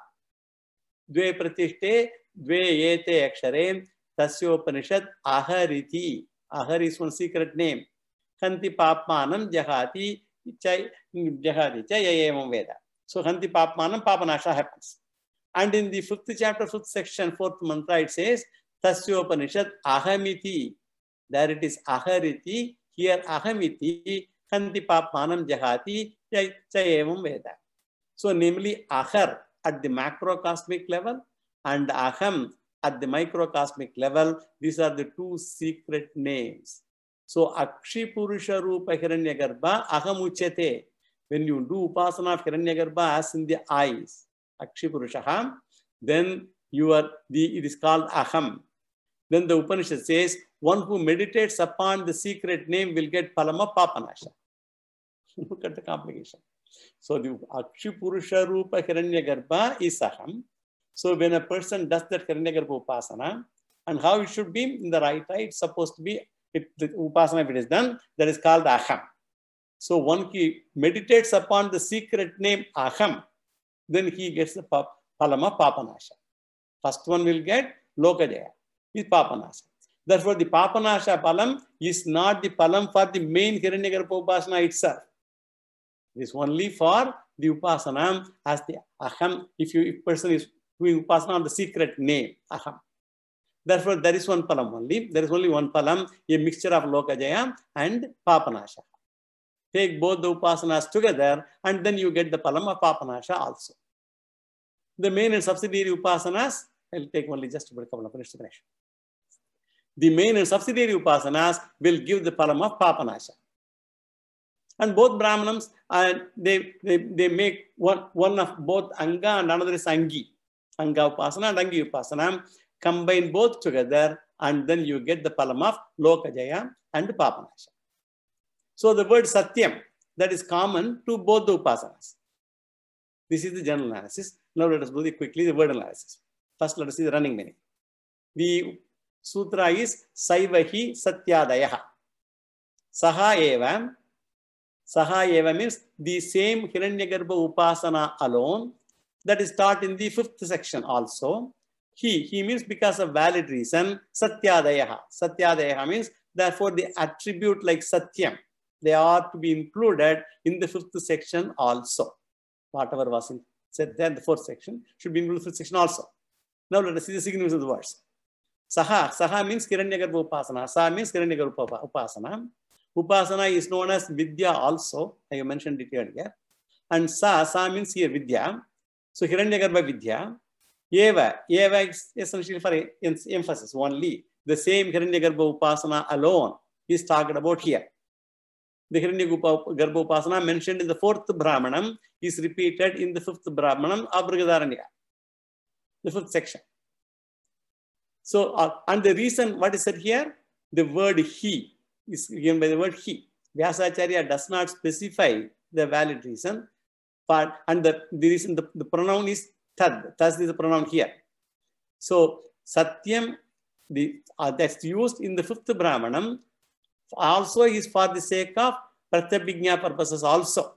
Dve Pratishte Dve Yete Akshare Tasyopanishad Ahariti. Ahar is one secret name. Hanti Papmanam Jahati Chai Jahati Chayayam Veda. So Hanti Papmanam Papanasha happens. And in the fifth chapter, fifth section, fourth mantra, it says Tasyopanishad Ahamiti. There it is Ahariti. Here Ahamiti Hanti Papmanam Jahati Chayayam Veda. So namely Ahar at the macrocosmic level and Aham at the microcosmic level, these are the two secret names. So Akshi Purusha Rupa Hiranyagarbha Aham Uchyate. when you do upasana of Hiranyagarbha as in the eyes, Akshipurushaha, then you are the, it is called Aham. Then the Upanishad says, one who meditates upon the secret name will get Palama Papanasha. Look at the complication. So the Akshipurusha Rupa Hiranyagarbha is Aham. So when a person does that Hiranyagarbha Upasana, and how it should be in the right eye, it's supposed to be, if the Upasana, if it is done, that is called Aham. So one he meditates upon the secret name Aham, then he gets the Palama Papanasha. First one will get Lokajaya, is Papanasha. Therefore, the Papanasha Palam is not the Palam for the main Hiranyagarbha Upasana itself. It is only for the Upasana as the Aham, if you if person is doing Upasana on the secret name, Aham. Therefore, there is one Palam only. There is only one Palam, a mixture of Lokajaya and Papanasha. Take both the Upasanas together and then you get the Palam of Papanasha also. The main and subsidiary Upasanas, I'll take only just a couple of minutes to finish. The main and subsidiary Upasanas will give the Palam of Papanasha. And both Brahmanams, uh, they, they, they make one, one of both Anga and another is Angi. Anga Upasana and Angi Upasana. Combine both together and then you get the Palam of Lokajaya and Papanasha. So the word Satyam, that is common to both the Upasanas. This is the general analysis. Now let us do the quickly the word analysis. First let us see the running meaning. The sutra is Saivahi Satyadayaha. Saha Eva. Saha Eva means the same Hiranyagarbha Upasana alone. That is taught in the fifth section also. He, he means because of valid reason, Satyadayaha. Satyadayaha means therefore the attribute like Satyam, they are to be included in the fifth section also. Whatever was in, said there in the fourth section should be included in the fifth section also. Now let us see the significance of the words. Saha, Saha means Hiranyagarbha Upasana. Saha means Hiranyagarbha Upasana. Upasana is known as Vidya also. I have mentioned it earlier. And Sa, Sa means here Vidya. So Hiranyagarbha Vidya. Eva, Eva is essentially for emphasis only. The same Hiranyagarbha Upasana alone is talked about here. The Hiranyagarbha Upasana mentioned in the fourth Brahmanam is repeated in the fifth Brahmanam of Brihadaranyaka, the fifth section. So, uh, and the reason what is said here, the word he is given by the word he. Vyasacharya does not specify the valid reason, but and the, the reason the, the pronoun is Tad, thus is the pronoun here. So, Satyam, the, uh, that's used in the fifth Brahmanam, also is for the sake of Pratyabhijna purposes also.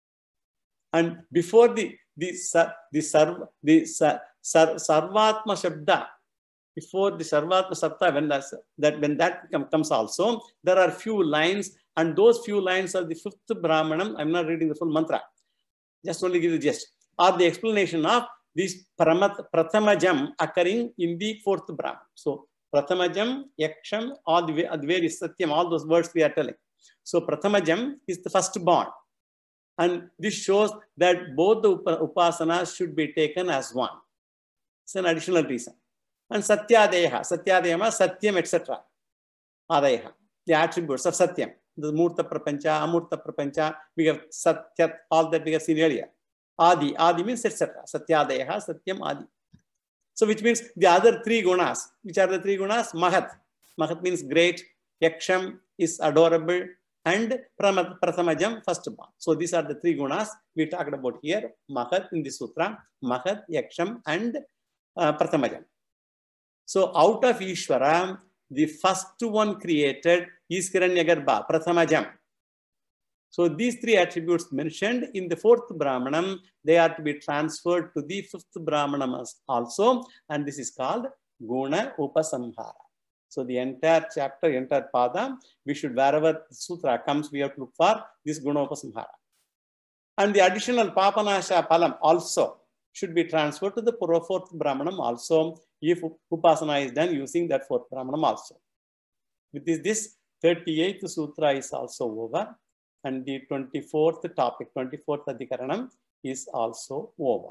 And before the, the, the, sarv, the sar, Sarvatma Shabda, before the Sarvatma Sapta, when that, that, when that comes also, there are few lines, and those few lines are the fifth Brahmanam. I'm not reading the full mantra, just only give the gist, or the explanation of this Prathamajam occurring in the fourth Brahman. So, Prathamajam, Yaksham, all the, the various Satyam, all those words we are telling. So, Prathamajam is the first born. And this shows that both the Upasanas should be taken as one. It's an additional reason. And Satyadeha, Satyadeha, Satyam, et cetera. Adeha, the attributes of Satyam. The Murta Prapancha, Amurta Prapancha, we have Satyat, all that we have seen earlier. Adi, Adi means et cetera. Satyadeha, Satyam, Adi. So which means the other three gunas. Which are the three gunas? Mahat. Mahat means great. Yaksham is adorable. And Prathamajam, first born. So these are the three gunas we talked about here. Mahat in the sutra. Mahat, Yaksham and uh, Prathamajam. So out of Ishvara, the first one created is Hiranyagarbha, Prathamajam. So these three attributes mentioned in the fourth Brahmanam, they are to be transferred to the fifth Brahmanam also, and this is called Guna Upasamhara. So the entire chapter, entire pada, we should, wherever the sutra comes, we have to look for this Guna Upasamhara. And the additional Papanasha Palam also should be transferred to the fourth Brahmanam also, if Upasana is done using that fourth Brahmanam also. With this, this thirty-eighth sutra is also over. And the twenty-fourth topic, twenty-fourth Adhikaranam is also over.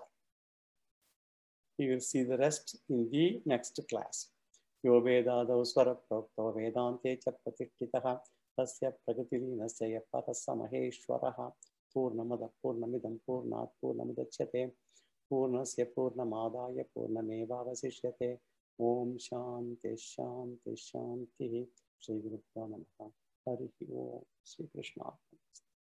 We will see the rest in the next class. Yo Vedado Swara Prokto Vedante Chapatititaha Tasya Pragatilina Saya Parasamaheshwaraha पूर्णमद पूर्णमिदं पूर्णात् पूर्णमुदच्यते पूर्णस्य पूर्णमादाय पूर्णमेवावशिष्यते ओम शांति शांति शांति श्री गुरुभ्यो नमः हरि ओम श्री कृष्ण।